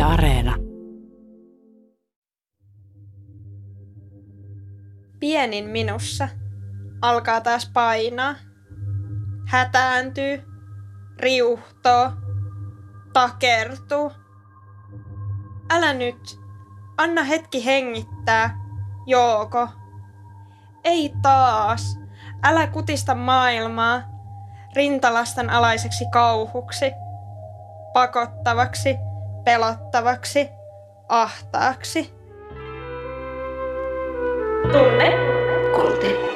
Yle Areena. Pienin minussa alkaa taas painaa. Hätääntyy, riuhtoo, takertuu. Älä nyt, anna hetki hengittää, Jouko. Ei taas, älä kutista maailmaa rintalastan alaiseksi kauhuksi, pakottavaksi, pelottavaksi, ahtaaksi. Tunne kultti.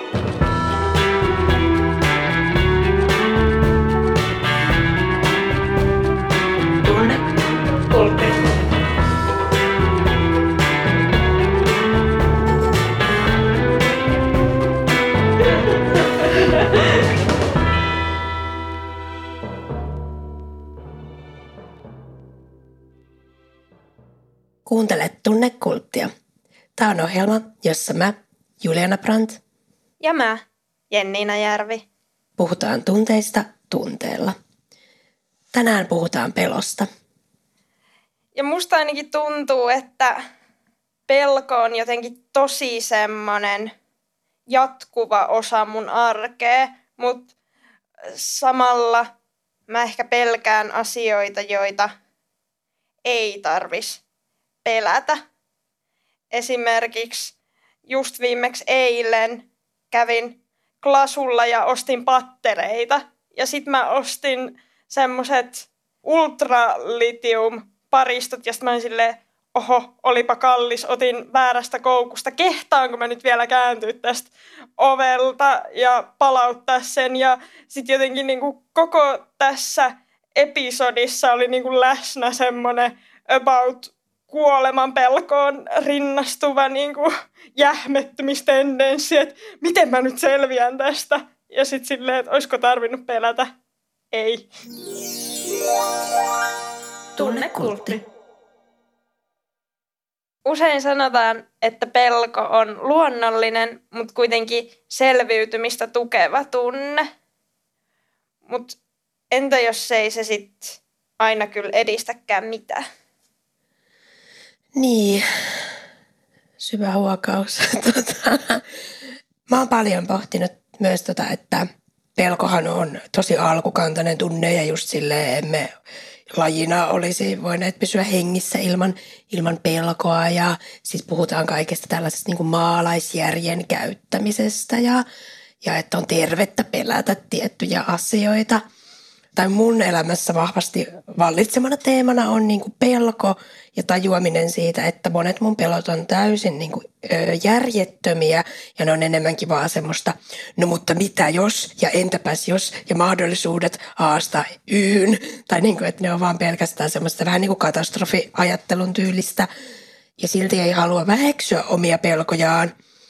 Tunne kultti. Kuuntelet Tunnekulttia. Tämä on ohjelma, jossa mä, Juliana Brandt Ja mä, Jenniina Järvi. puhutaan tunteista tunteella. Tänään puhutaan pelosta. Ja musta ainakin tuntuu, että pelko on jotenkin tosi semmonen jatkuva osa mun arkea, mutta samalla mä ehkä pelkään asioita, joita ei tarvis pelätä. Esimerkiksi just viimeksi eilen kävin Glasulla ja ostin pattereita. Ja sit mä ostin semmoset ultralitium-paristot ja sit mä olin silleen, oho, olipa kallis, otin väärästä koukusta. Kehtaanko mä nyt vielä kääntyä tästä ovelta ja palauttaa sen? Ja sit jotenkin niinku koko tässä episodissa oli niinku läsnä semmonen about kuoleman pelkoon rinnastuva niinku jähmettymistendenssi, että miten mä nyt selviän tästä. Ja sit silleen, että olisiko tarvinnut pelätä? Ei. Tunnekultti. Usein sanotaan, että pelko on luonnollinen, mutta kuitenkin selviytymistä tukeva tunne. Mutta entä jos ei se sitten aina kyllä edistäkään mitään? Niin, syvä huokaus. Mä oon paljon pohtinut myös että pelkohan on tosi alkukantainen tunne ja just silleen emme lajina olisi voineet pysyä hengissä ilman pelkoa ja siis puhutaan kaikesta tällaisesta niin kuin maalaisjärjen käyttämisestä ja että on tervettä pelätä tiettyjä asioita. Tai mun elämässä vahvasti vallitsemana teemana on niin kuin pelko ja tajuaminen siitä, että monet mun pelot on täysin niin kuin järjettömiä ja ne on enemmänkin vaan semmoista, no mutta mitä jos ja entäpäs jos ja mahdollisuudet A:sta Y:hyn. Tai niin kuin, että ne on vaan pelkästään semmoista vähän niin kuin katastrofiajattelun tyylistä ja silti ei halua väheksyä omia pelkojaan.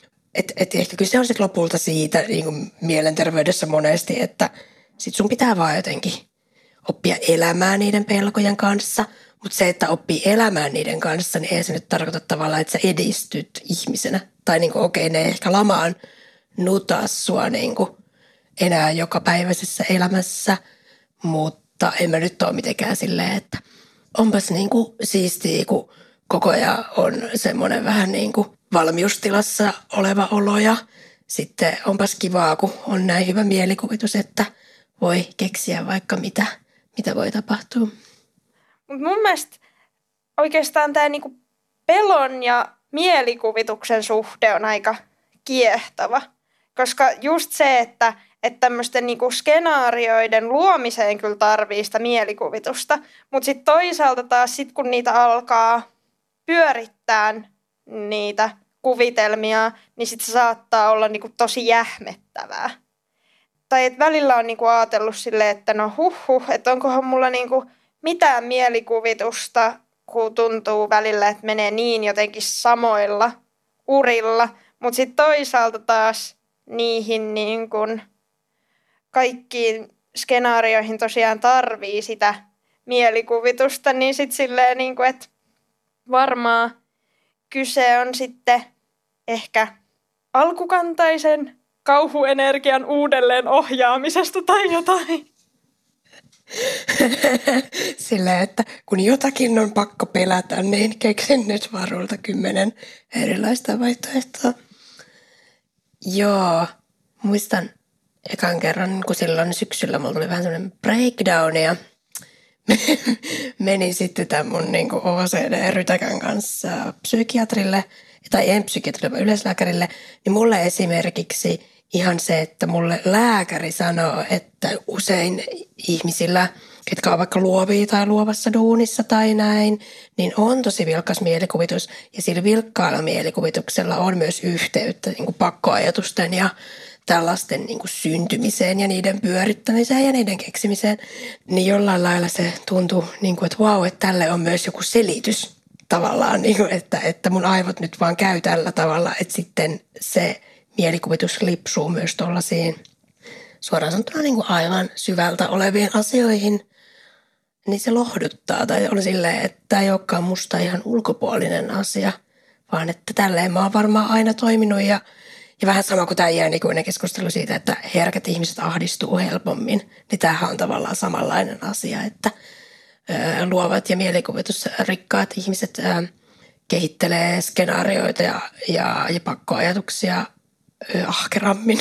Et ehkä kyse on sitten lopulta siitä niin kuin mielenterveydessä monesti, että sitten sun pitää vaan jotenkin oppia elämään niiden pelkojen kanssa, mutta se, että oppii elämään niiden kanssa, niin ei se nyt tarkoita tavallaan, että sä edistyt ihmisenä. Tai niin kuin okei, ne ehkä lamaan nutaa sua niin kuin enää jokapäiväisessä elämässä, mutta en mä nyt ole mitenkään silleen, että onpas niin kuin siistiä, kun koko ajan on semmoinen vähän niin kuin valmiustilassa oleva olo ja sitten onpas kivaa, kun on näin hyvä mielikuvitus, että voi keksiä vaikka mitä voi tapahtua. Mut mun mielestä oikeastaan tämä niinku pelon ja mielikuvituksen suhde on aika kiehtova. Koska just se, että tämmöisten niinku skenaarioiden luomiseen kyllä tarvii sitä mielikuvitusta. Mutta sitten toisaalta taas sit kun niitä alkaa pyörittää niitä kuvitelmia, niin sitten se saattaa olla niinku tosi jähmettävää. Tai että välillä on niinku ajatellut silleen, että no että onkohan mulla niinku mitään mielikuvitusta, kun tuntuu välillä, että menee niin jotenkin samoilla urilla. Mutta sitten toisaalta taas niihin niinku kaikkiin skenaarioihin tosiaan tarvii sitä mielikuvitusta, niin sitten silleen, niinku, että varmaan kyse on sitten ehkä alkukantaisen kauhuenergian uudelleen ohjaamisesta tai jotain. Silleen, että kun jotakin on pakko pelätä, niin keksin nyt varulta 10 erilaista vaihtoehtoa. Joo, muistan ekan kerran, kun silloin syksyllä mulla tuli vähän semmoinen breakdown ja menin sitten tämän mun niin OCD-rytäkän kanssa psykiatrille, tai en psykiatrille, vaan yleislääkärille, niin mulle esimerkiksi ihan se, että mulle lääkäri sanoo, että usein ihmisillä, ketkä on vaikka luovia tai luovassa duunissa tai näin, niin on tosi vilkas mielikuvitus. Ja sillä vilkkaalla mielikuvituksella on myös yhteyttä niin kuin pakkoajatusten ja tällaisten niin kuin syntymiseen ja niiden pyörittämiseen ja niiden keksimiseen. Niin jollain lailla se tuntuu, niin kuin, että vau, että tälle on myös joku selitys tavallaan, niin kuin, että mun aivot nyt vaan käy tällä tavalla, että sitten se mielikuvitus lipsuu myös tuollaisiin suoraan sanottuna niin kuin aivan syvältä oleviin asioihin, niin se lohduttaa. Tai on silleen, että tämä ei olekaan musta ihan ulkopuolinen asia, vaan että tälleen mä oon varmaan aina toiminut. Ja vähän sama kuin tämä iänikuinen keskustelu siitä, että herkät ihmiset ahdistuu helpommin, niin tämähän on tavallaan samanlainen asia, että luovat ja mielikuvitusrikkaat ihmiset kehittelee skenaarioita ja pakkoajatuksia ahkerammin.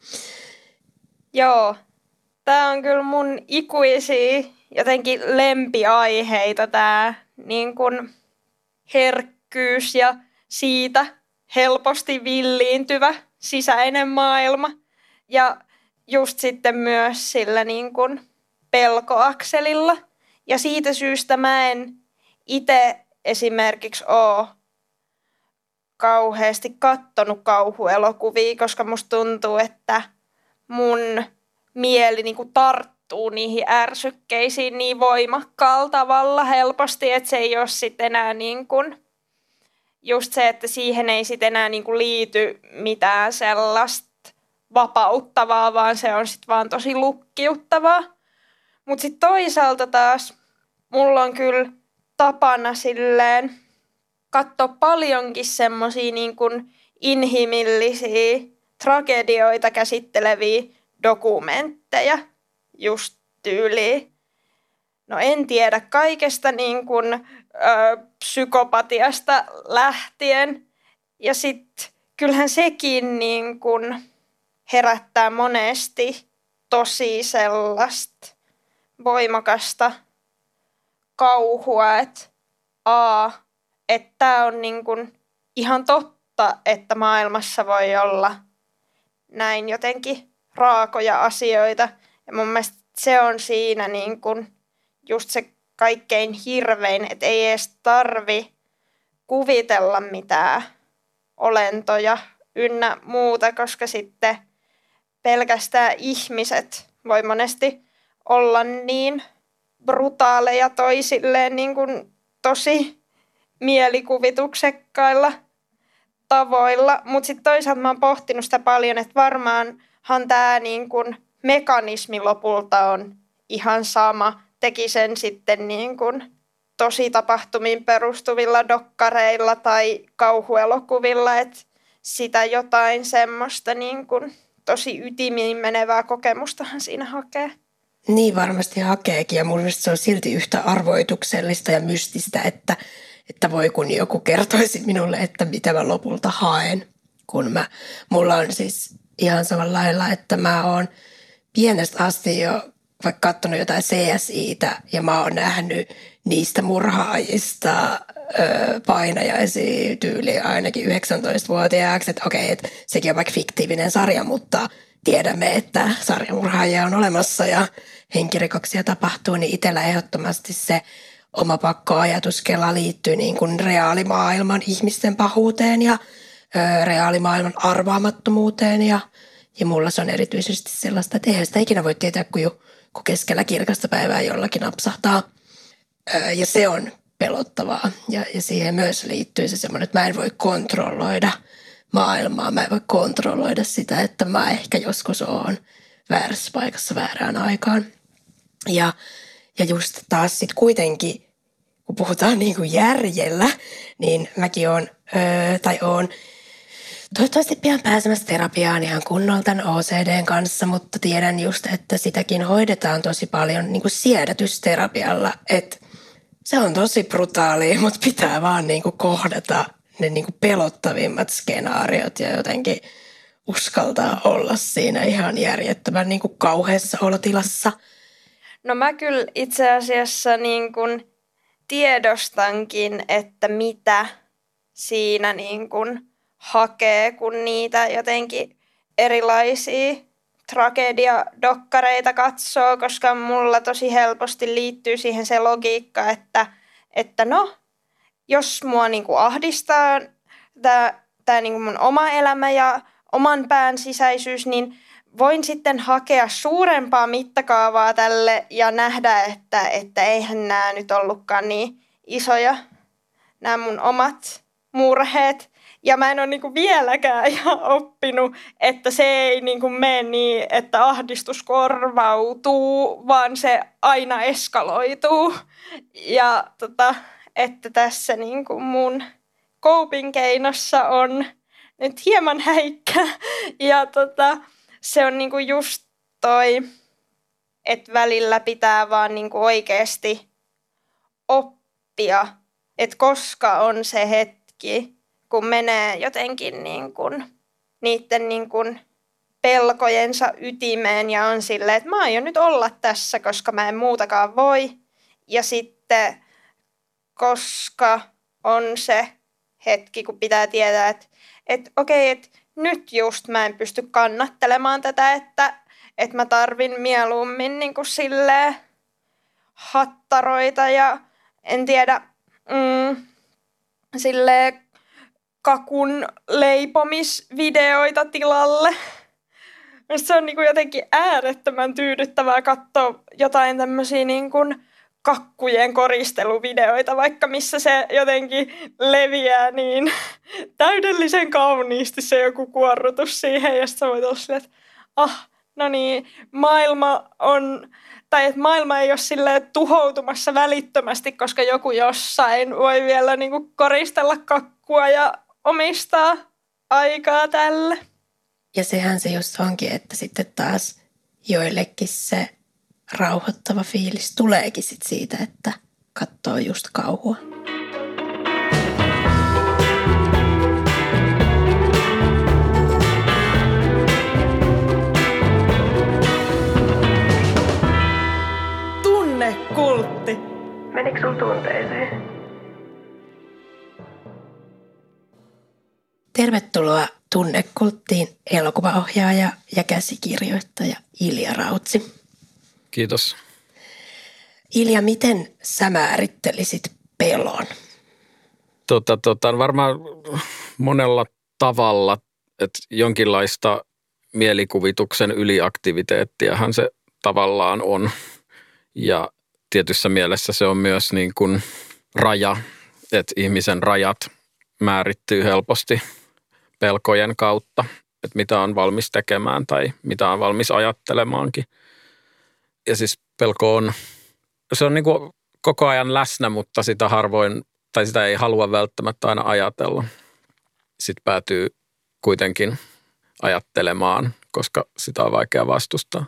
Joo, tämä on kyllä mun ikuisia jotenkin lempiaiheita, tämä niin kun herkkyys ja siitä helposti villiintyvä sisäinen maailma. Ja just sitten myös sillä niin kun pelkoakselilla. Ja siitä syystä mä en itse esimerkiksi ole kauheasti kattonut kauhuelokuvia, koska musta tuntuu, että mun mieli niin kuin tarttuu niihin ärsykkeisiin niin voimakkaalla tavalla helposti, että se ei ole sitten enää niin kuin, just se, että siihen ei sitten enää niin kuin liity mitään sellaista vapauttavaa, vaan se on sitten vaan tosi lukkiuttavaa. Mutta sitten toisaalta taas mulla on kyllä tapana silleen katsoa paljonkin semmosia niin kuin inhimillisiä tragedioita käsitteleviä dokumentteja just tyyliin. No en tiedä kaikesta niin kuin, psykopatiasta lähtien. Ja sitten kyllähän sekin niin kuin herättää monesti tosi sellaista voimakasta kauhua, että tämä on niin kuin ihan totta, että maailmassa voi olla näin jotenkin raakoja asioita. Ja mun mielestä se on siinä niin kuin just se kaikkein hirvein, että ei edes tarvi kuvitella mitään olentoja ynnä muuta, koska sitten pelkästään ihmiset voi monesti olla niin brutaaleja toisilleen niin kuin tosi mielikuvituksekkailla tavoilla. Mutta sitten toisaalta mä oon pohtinut sitä paljon, että varmaanhan tämä niin kuin mekanismi lopulta on ihan sama. Teki sen sitten niin kuin tosi tapahtumiin perustuvilla dokkareilla tai kauhuelokuvilla, että sitä jotain semmoista niin kuin tosi ytimiin menevää kokemustahan siinä hakee. Niin varmasti hakeekin, ja mun mielestä se on silti yhtä arvoituksellista ja mystistä, että voi kun joku kertoisi minulle, että mitä mä lopulta haen. Mulla on siis ihan samalla lailla, että mä oon pienestä asti jo vaikka katsonut jotain CSI:tä ja mä oon nähnyt niistä murhaajista painajaisia tyyliin ainakin 19-vuotiaaksi, että okei, että sekin on vaikka fiktiivinen sarja, mutta tiedämme, että sarjamurhaajia on olemassa ja henkirikoksia tapahtuu, niin itsellä ehdottomasti se oma pakkoajatuskela liittyy niin kuin reaalimaailman ihmisten pahuuteen ja reaalimaailman arvaamattomuuteen ja mulla se on erityisesti sellaista, että eihän sitä ikinä voi tietää, kun keskellä kirkasta päivää jollakin napsahtaa. Ja se on pelottavaa. Ja siihen myös liittyy se semmoinen, että mä en voi kontrolloida maailmaa. Mä en voi kontrolloida sitä, että mä ehkä joskus oon väärässä paikassa väärään aikaan. Ja just taas sitten kuitenkin, kun puhutaan niin kuin järjellä, niin mäkin oon toivottavasti pian pääsemässä terapiaan ihan kunnolla tämän OCDn kanssa, mutta tiedän just, että sitäkin hoidetaan tosi paljon niin kuin siedätysterapialla, että se on tosi brutaalia, mutta pitää vaan niin kuin kohdata ne niin kuin pelottavimmat skenaariot ja jotenkin uskaltaa olla siinä ihan järjettömän niin kuin kauheassa olotilassa. No mä kyllä itse asiassa niin kuin tiedostankin, että mitä siinä niin kuin hakee, kun niitä jotenkin erilaisia tragediadokkareita katsoo, koska mulla tosi helposti liittyy siihen se logiikka, että no, jos mua niin kuin ahdistaa tämä niin kuin mun oma elämä ja oman pään sisäisyys, niin voin sitten hakea suurempaa mittakaavaa tälle ja nähdä, että eihän nämä nyt ollutkaan niin isoja, nämä mun omat murheet. Ja mä en ole niinku vieläkään ihan oppinut, että se ei niinku mene niin, että ahdistus korvautuu, vaan se aina eskaloituu. Ja että tässä niinku mun coping keinossa on nyt hieman häikkä. Ja se on niinku just toi, että välillä pitää vaan niinku oikeasti oppia, että koska on se hetki, kun menee jotenkin niiden pelkojensa ytimeen ja on silleen, että mä aion nyt olla tässä, koska mä en muutakaan voi. Ja sitten, koska on se hetki, kun pitää tietää, että okei, että nyt just mä en pysty kannattelemaan tätä, että mä tarvin mieluummin silleen hattaroita ja en tiedä, silleen kakun leipomisvideoita tilalle. Se on jotenkin äärettömän tyydyttävää katsoa jotain tämmöisiä kakkujen koristeluvideoita, vaikka missä se jotenkin leviää niin täydellisen kauniisti se joku kuorrutus siihen, ja sitten sä voit olla silleen, että no niin, maailma ei ole silleen tuhoutumassa välittömästi, koska joku jossain voi vielä koristella kakkua ja omistaa aikaa tälle. Ja sehän se just onkin, että sitten taas joillekin se rauhoittava fiilis tuleekin sit siitä, että katsoo just kauhua. Tunnekultti. Menikö sun tunteeseen? Tervetuloa Tunnekulttiin elokuvaohjaaja ja käsikirjoittaja Ilja Rautsi. Kiitos. Ilja, miten sä määrittelisit pelon? Varmaan monella tavalla, että jonkinlaista mielikuvituksen yliaktiviteettiahan se tavallaan on. Ja tietyssä mielessä se on myös niin kuin raja, että ihmisen rajat määrittyy helposti pelkojen kautta, että mitä on valmis tekemään tai mitä on valmis ajattelemaankin. Ja siis pelko se on niin kuin koko ajan läsnä, mutta sitä harvoin, tai sitä ei halua välttämättä aina ajatella. Sitten päätyy kuitenkin ajattelemaan, koska sitä on vaikea vastustaa.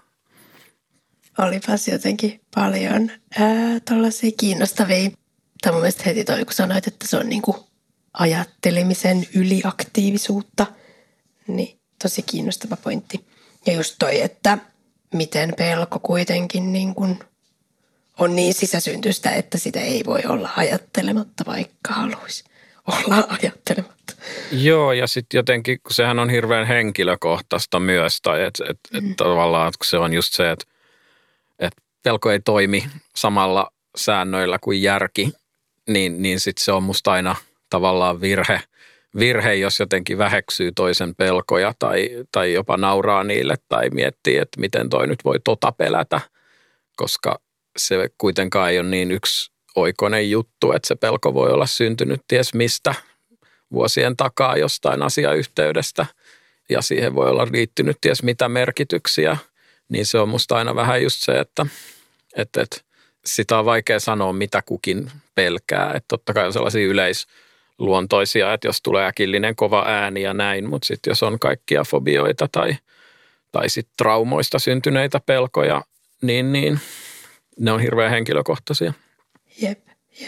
Olipas jotenkin paljon tuollaisia kiinnostavia. Tai mun mielestä heti toi, kun sanoit, että se on niin kuin ajattelemisen yliaktiivisuutta, niin tosi kiinnostava pointti. Ja just toi, että miten pelko kuitenkin niin kuin on niin sisäsyntyistä, että sitä ei voi olla ajattelematta, vaikka haluaisi olla ajattelematta. Joo, ja sitten jotenkin, kun sehän on hirveän henkilökohtaista myös, tai että tavallaan kun se on just se, että pelko ei toimi samalla säännöillä kuin järki, niin sitten se on musta aina tavallaan virhe, jos jotenkin väheksyy toisen pelkoja tai jopa nauraa niille tai miettii, että miten toi nyt voi pelätä, koska se kuitenkaan ei ole niin yksioikoinen juttu, että se pelko voi olla syntynyt ties mistä vuosien takaa jostain asiayhteydestä ja siihen voi olla liittynyt ties mitä merkityksiä, niin se on musta aina vähän just se, että sitä on vaikea sanoa, mitä kukin pelkää. Että totta kai on sellaisia luontoisia, että jos tulee äkillinen kova ääni ja näin, mutta sitten jos on kaikkia fobioita tai sitten traumoista syntyneitä pelkoja, niin ne on hirveän henkilökohtaisia. Jep.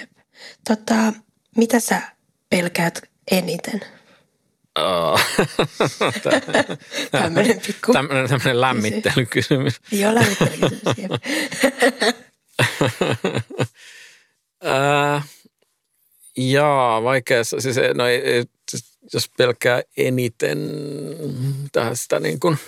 Mitä sä pelkäät eniten? Tämmöinen pikku... Tämmöinen lämmittelykysymys. Joo, lämmittelykysymys, jep. Vaikea. Siis, jos pelkää eniten tästä niin kuin,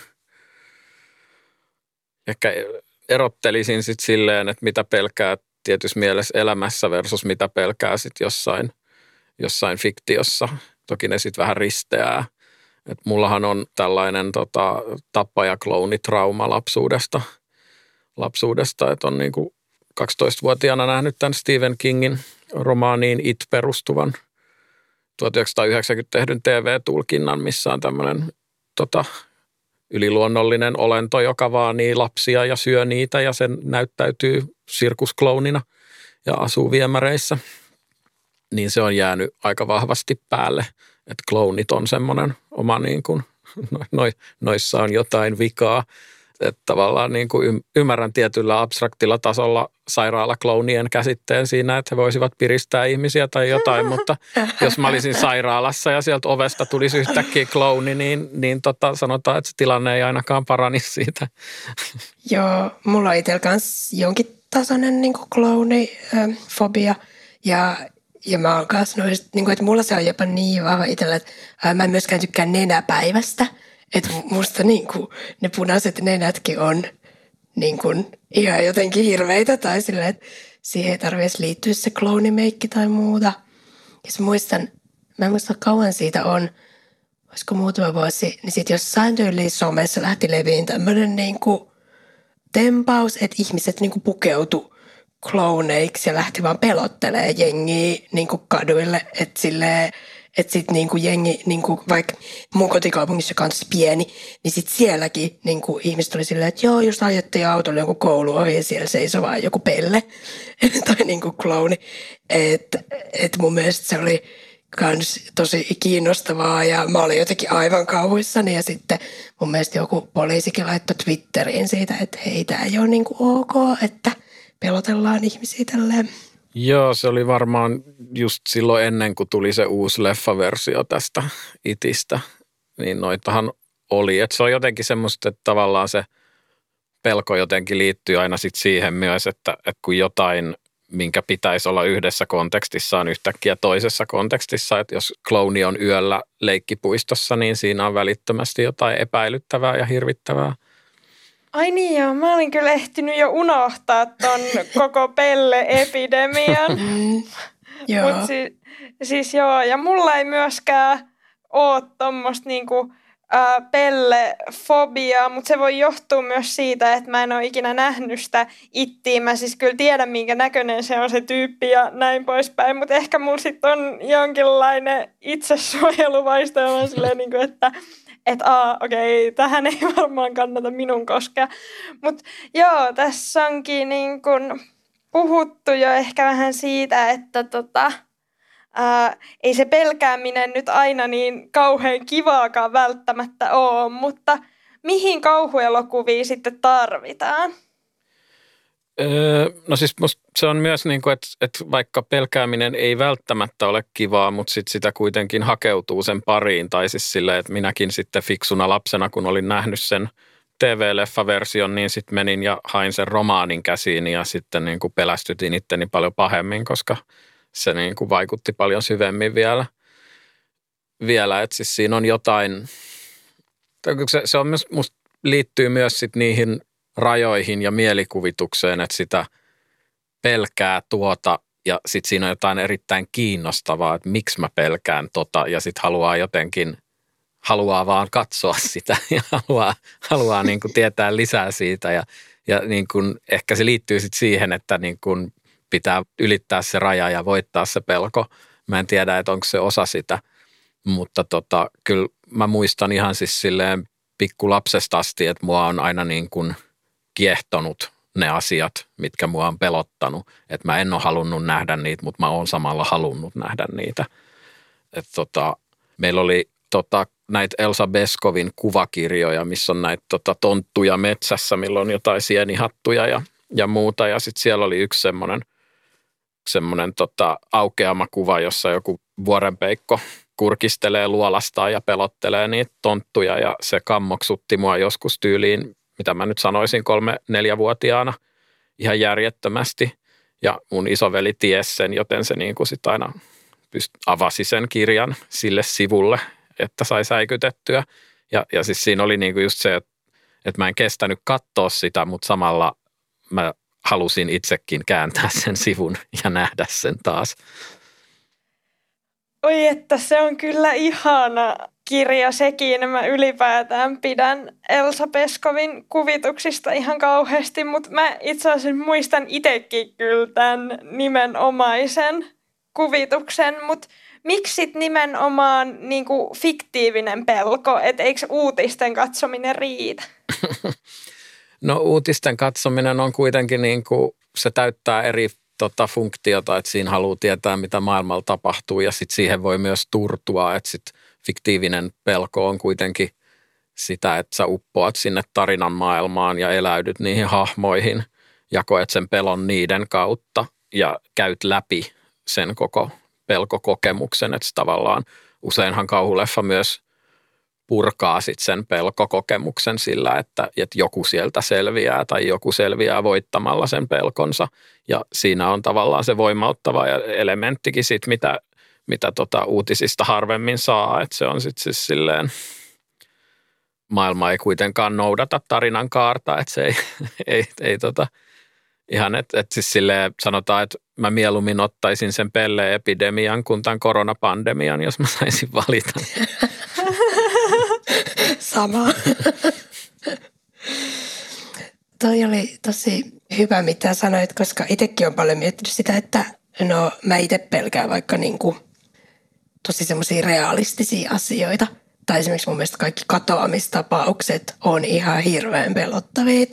ehkä erottelisin sitten silleen, että mitä pelkää tietyssä mielessä elämässä versus mitä pelkää sitten jossain fiktiossa. Toki ne sitten vähän risteää. Et mullahan on tällainen tappajaklounitrauma lapsuudesta, että on niinku 12-vuotiaana nähnyt tämän Stephen Kingin romaaniin It perustuvan 1990 tehdyn TV-tulkinnan, missä on tämmöinen yliluonnollinen olento, joka vaanii lapsia ja syö niitä ja sen näyttäytyy sirkusklounina ja asuu viemäreissä. Niin se on jäänyt aika vahvasti päälle, että klounit on semmoinen oma niin kuin, noissa on jotain vikaa. Että tavallaan niin kuin ymmärrän tietyllä abstraktilla tasolla sairaalaklounien käsitteen siinä, että he voisivat piristää ihmisiä tai jotain, mutta jos mä olisin sairaalassa ja sieltä ovesta tulisi yhtäkkiä klouni, niin sanotaan, että se tilanne ei ainakaan paranisi siitä. Joo, mulla on itsellä kanssa jonkin tasoinen niin kuin klounifobia ja mä oon kanssa noista, niin kuin, että mulla se on jopa niin vahva itsellä, että mä en myöskään tykkää nenäpäivästä. Että musta niin kuin, ne punaiset nenätkin on niin kuin, ihan jotenkin hirveitä tai silleen, että siihen ei tarvitse liittyä se klounimeikki tai muuta. Ja mä en muista kauan siitä on, olisiko muutama vuosi, niin sitten jossain tyyliin somessa lähti leviin tämmöinen niin kuin tempaus, että ihmiset niin kuin pukeutui klooneiksi ja lähti vaan pelottelee jengiä niin kuin kaduille, että silleen, että sitten niinku jengi, niinku vaikka mun kotikaupungissa kanssa pieni, niin sitten sielläkin niinku ihmiset oli silleen, että joo, just ajettiin autolla joku koulu ohi ja siellä seisoi vaan joku pelle tai niinku klouni. Et mun mielestä se oli kans tosi kiinnostavaa ja mä olin jotenkin aivan kauhuissani ja sitten mun mielestä joku poliisikin laittoi Twitteriin siitä, että hei, tää ei ole niinku ok, että pelotellaan ihmisiä tälleen. Joo, se oli varmaan just silloin ennen kuin tuli se uusi leffaversio tästä Itistä, niin noitahan oli. Että se on jotenkin semmoista, että tavallaan se pelko jotenkin liittyy aina sit siihen myös, että kun jotain, minkä pitäisi olla yhdessä kontekstissa, on yhtäkkiä toisessa kontekstissa. Että jos klouni on yöllä leikkipuistossa, niin siinä on välittömästi jotain epäilyttävää ja hirvittävää. Ai niin joo, mä olin kyllä ehtinyt jo unohtaa ton koko pelle-epidemian. Joo. Mut siis joo, ja mulla ei myöskään ole tommoista niinku pellefobiaa, mutta se voi johtua myös siitä, että mä en ole ikinä nähnyt sitä ittiä. Mä siis kyllä tiedän, minkä näköinen se on se tyyppi ja näin poispäin, mutta ehkä mulla sitten on jonkinlainen itsesuojeluvaisto ja mä silleen niinku, että okei, tähän ei varmaan kannata minun koskea. Mutta joo, tässä onkin niin kun puhuttu jo ehkä vähän siitä, että ei se pelkääminen nyt aina niin kauhean kivaakaan välttämättä ole, mutta mihin kauhuelokuvia sitten tarvitaan? No siis musta se on myös niin kuin, että vaikka pelkääminen ei välttämättä ole kivaa, mutta sit sitä kuitenkin hakeutuu sen pariin. Tai siis silleen, että minäkin sitten fiksuna lapsena, kun olin nähnyt sen TV-leffaversion, niin sitten menin ja hain sen romaanin käsiin ja sitten niin kuin pelästytin itteni paljon pahemmin, koska se niin kuin vaikutti paljon syvemmin vielä. Että siis siinä on jotain, se on myös, musta liittyy myös sit niihin rajoihin ja mielikuvitukseen, että sitä pelkää ja sitten siinä on jotain erittäin kiinnostavaa, että miksi mä pelkään ja sitten haluaa vaan katsoa sitä ja haluaa niin kuin tietää lisää siitä ja niin kuin ehkä se liittyy sitten siihen, että niin kuin pitää ylittää se raja ja voittaa se pelko. Mä en tiedä, että onko se osa sitä, mutta kyllä mä muistan ihan siis silleen pikkulapsesta asti, että mua on aina niin kuin kiehtonut ne asiat, mitkä mua on pelottanut. Että mä en ole halunnut nähdä niitä, mutta mä oon samalla halunnut nähdä niitä. Meillä oli näitä Elsa Beskovin kuvakirjoja, missä on näitä tonttuja metsässä, milloin on jotain sienihattuja ja muuta. Ja sitten siellä oli yksi semmoinen aukeama kuva, jossa joku vuorenpeikko kurkistelee luolastaan ja pelottelee niitä tonttuja. Ja se kammoksutti mua joskus tyyliin, mitä mä nyt sanoisin 3-4-vuotiaana ihan järjettömästi. Ja mun isoveli tiesi sen, joten se niin kuin sit aina avasi sen kirjan sille sivulle, että sai säikytettyä. Ja siis siinä oli niin kuin just se, että mä en kestänyt katsoa sitä, mutta samalla mä halusin itsekin kääntää sen sivun ja nähdä sen taas. Oi, että se on kyllä ihana kirja sekin. Mä ylipäätään pidän Elsa Beskovin kuvituksista ihan kauheasti, mutta mä itse asiassa muistan itsekin kyllä tämän nimenomaisen kuvituksen, mutta miksi sit nimenomaan niinku fiktiivinen pelko, että eikö uutisten katsominen riitä? No uutisten katsominen on kuitenkin niinku, se täyttää eri funktiota, että siinä haluaa tietää, mitä maailmalla tapahtuu ja sitten siihen voi myös turtua, että sitten fiktiivinen pelko on kuitenkin sitä, että sä uppoat sinne tarinan maailmaan ja eläydyt niihin hahmoihin ja koet sen pelon niiden kautta ja käyt läpi sen koko pelkokokemuksen, että tavallaan useinhan kauhuleffa myös purkaa sit sen pelkokokemuksen sillä, että joku sieltä selviää tai joku selviää voittamalla sen pelkonsa. Ja siinä on tavallaan se voimauttava elementtikin sit, mitä uutisista harvemmin saa. Että se on sitten siis silleen, maailma ei kuitenkaan noudata tarinan kaarta, että se ei ihan, että siis silleen sanotaan, että mä mieluummin ottaisin sen pelle-epidemian kuin tämän koronapandemian, jos mä saisin valita. Sama. Toi oli tosi hyvä, mitä sanoit, koska itsekin olen paljon miettinyt sitä, että no mä itse pelkään vaikka niinku tosi semmoisia realistisia asioita. Tai esimerkiksi mun mielestä kaikki katoamistapaukset on ihan hirveän pelottavia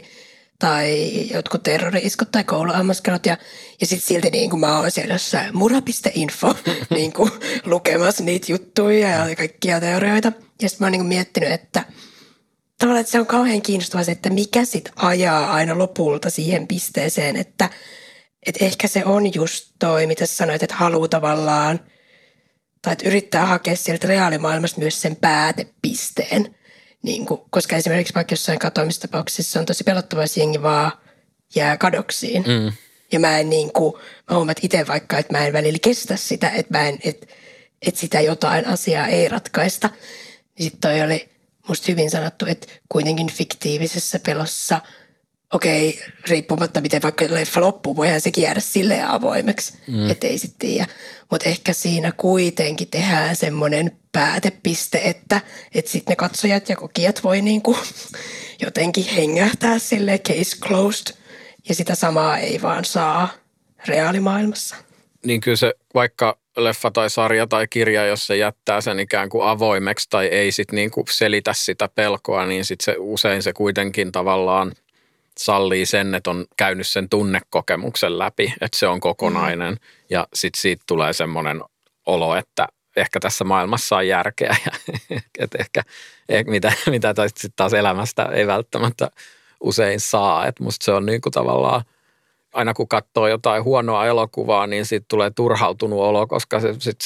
tai jotkut terrori-iskut tai kouluammuskelut. Ja sitten silti niin kuin mä oon siellä jossain mura.info niin kuin lukemassa niitä juttuja ja kaikkia teorioita. Ja sitten mä oon niin kuin miettinyt, että tavallaan että se on kauhean kiinnostavaa se, että mikä sit ajaa aina lopulta siihen pisteeseen, että ehkä se on just toi, mitä sä sanoit, että haluaa tavallaan, tai että yrittää hakea sieltä reaalimaailmasta myös sen päätepisteen. Niin kuin, koska esimerkiksi vaikka jossain katoamistapauksessa on tosi pelottavaa, jos jengi vaan jää kadoksiin. Mm. Ja mä huomaan itse vaikka, että mä en välillä kestä sitä, että sitä jotain asiaa ei ratkaista. Niin sitten toi oli musta hyvin sanottu, että kuitenkin fiktiivisessä pelossa, okei, riippumatta miten vaikka leffa loppuu, voihan sekin jäädä silleen avoimeksi, ettei sitten tiedä. Mutta ehkä siinä kuitenkin tehdään semmoinen päätepiste, että sitten ne katsojat ja kokijat voi niinku jotenkin hengähtää silleen case closed, ja sitä samaa ei vaan saa reaalimaailmassa. Niin kyllä se vaikka leffa tai sarja tai kirja, jos se jättää sen ikään kuin avoimeksi tai ei sitten niinku selitä sitä pelkoa, niin sitten usein se kuitenkin tavallaan sallii sen, että on käynyt sen tunnekokemuksen läpi, että se on kokonainen ja sitten siitä tulee semmoinen olo, että ehkä tässä maailmassa on järkeä ja että ehkä mitä sitten taas elämästä ei välttämättä usein saa, että musta se on niin kuin tavallaan aina kun katsoo jotain huonoa elokuvaa, niin siitä tulee turhautunut olo, koska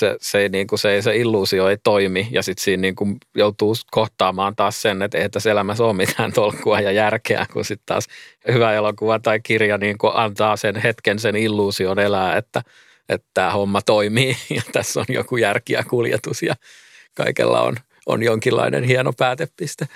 se illuusio ei toimi ja sitten siinä niin kuin joutuu kohtaamaan taas sen, että ei tässä elämässä ole mitään tolkkua ja järkeä, kun sitten taas hyvä elokuva tai kirja niin kuin antaa sen hetken sen illuusion elää, että tämä homma toimii ja tässä on joku järki ja kuljetus ja kaikella on jonkinlainen hieno päätepiste.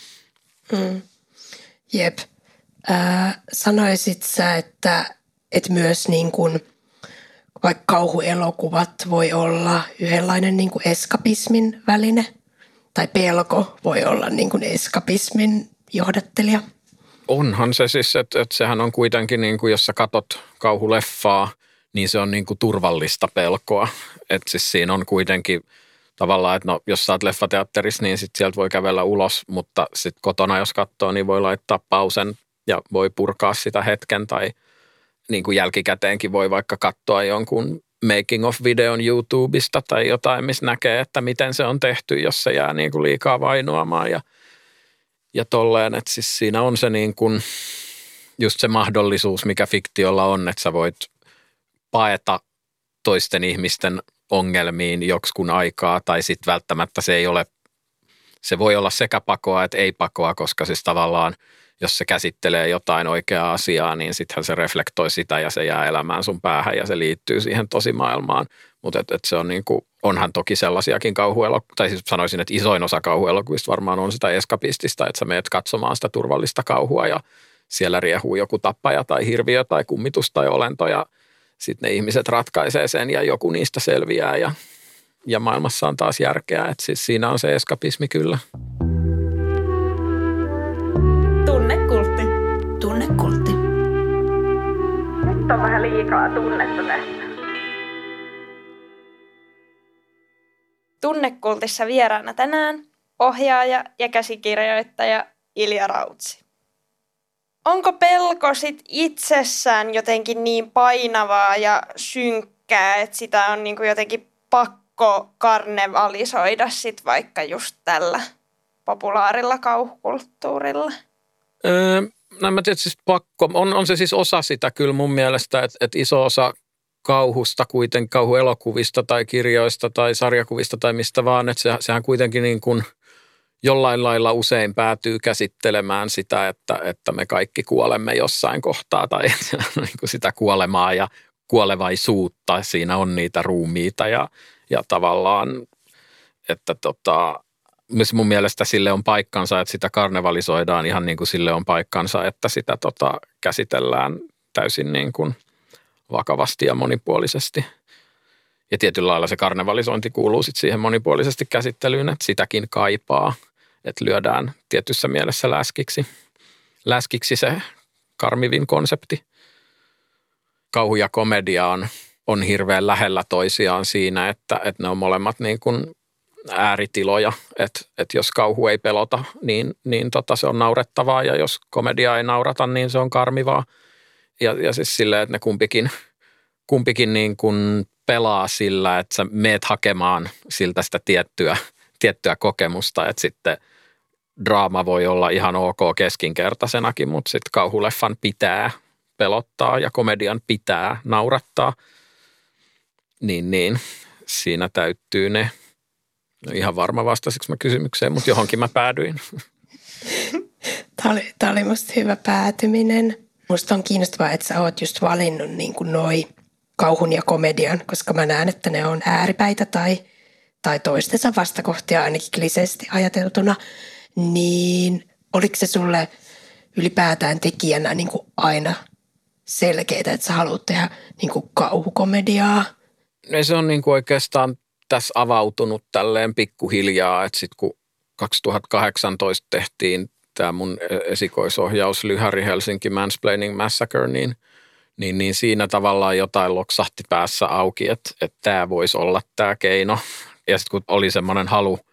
Jep. Sanoisit sä, että myös niin kuin, vaikka kauhuelokuvat voi olla yhdenlainen niin kuin eskapismin väline tai pelko voi olla niin kuin eskapismin johdattelija? Onhan se siis, että sehän on kuitenkin, niin kuin jos sä katot kauhuleffaa, niin se on niin kuin turvallista pelkoa. Että siis siinä on kuitenkin tavallaan, että no, jos sä oot leffateatterissa, niin sit sieltä voi kävellä ulos, mutta sitten kotona jos katsoo, niin voi laittaa pausen ja voi purkaa sitä hetken tai niin kuin jälkikäteenkin voi vaikka katsoa jonkun making of videon YouTubesta tai jotain, missä näkee, että miten se on tehty, jos se jää niin kuin liikaa vainoamaan ja tolleen, että siis siinä on se niin kuin just se mahdollisuus, mikä fiktiolla on, että sä voit paeta toisten ihmisten ongelmiin joksikun aikaa tai sitten välttämättä se voi olla sekä pakoa että ei pakoa, koska siis tavallaan jos se käsittelee jotain oikeaa asiaa, niin sittenhän se reflektoi sitä ja se jää elämään sun päähän ja se liittyy siihen tosimaailmaan. Mutta et se on niinku, onhan toki sellaisiakin kauhuelokuvia, tai siis sanoisin, että isoin osa kauhuelokuvista varmaan on sitä eskapistista, että sä meet katsomaan sitä turvallista kauhua ja siellä riehuu joku tappaja tai hirviö tai kummitus tai olento ja sitten ne ihmiset ratkaisee sen ja joku niistä selviää ja maailmassa on taas järkeä. Että siis siinä on se eskapismi kyllä. Tunnekultti. Tunnekultti. Nyt on vähän liikaa tunnetta tässä. Tunnekultissa vieraana tänään ohjaaja ja käsikirjoittaja Ilja Rautsi. Onko pelko sit itsessään jotenkin niin painavaa ja synkkää, että sitä on niin kuin jotenkin pakko karnevalisoida sit vaikka just tällä populaarilla kauhukulttuurilla? No mä tiedän, siis pakko. On se siis osa sitä kyllä mun mielestä, että iso osa kauhusta kuitenkin, kauhuelokuvista tai kirjoista tai sarjakuvista tai mistä vaan, että sehän kuitenkin niin kuin jollain lailla usein päätyy käsittelemään sitä, että me kaikki kuolemme jossain kohtaa tai niin kuin sitä kuolemaa ja kuolevaisuutta. Siinä on niitä ruumiita ja tavallaan, että myös mun mielestä sille on paikkansa, että sitä karnevalisoidaan ihan niin kuin sille on paikkansa, että sitä käsitellään täysin niin kuin vakavasti ja monipuolisesti. Ja tietyllä lailla se karnevalisointi kuuluu sitten siihen monipuolisesti käsittelyyn, että sitäkin kaipaa, että lyödään tietyssä mielessä läskiksi se karmivin konsepti. Kauhu ja komedia on hirveän lähellä toisiaan siinä, että ne on molemmat niin kuin ääritiloja, että jos kauhu ei pelota, niin se on naurettavaa ja jos komedia ei naurata, niin se on karmivaa. Ja siis silleen, että ne kumpikin niin kuin pelaa sillä, että sä meet hakemaan siltä sitä tiettyä kokemusta, että sitten draama voi olla ihan ok keskinkertaisenakin, mutta sitten kauhuleffan pitää pelottaa ja komedian pitää naurattaa, niin siinä täyttyy ne. No ihan varma vastasiksi mä kysymykseen, mutta johonkin mä päädyin. Tämä oli musta hyvä päätyminen. Musta on kiinnostavaa, että sä oot just valinnut niin kuin noi kauhun ja komedian, koska mä näen, että ne on ääripäitä tai toistensa vastakohtia ainakin kliseisesti ajateltuna. Niin oliko se sulle ylipäätään tekijänä niin kuin aina selkeää, että sä haluat tehdä niin kuin kauhukomediaa? No se on niin kuin oikeastaan tässä avautunut tälleen pikkuhiljaa, että sitten kun 2018 tehtiin tämä mun esikoisohjaus Lyhäri Helsinki Mansplaining Massacre, niin siinä tavallaan jotain loksahti päässä auki, että tämä voisi olla tämä keino. Ja sitten kun oli semmoinen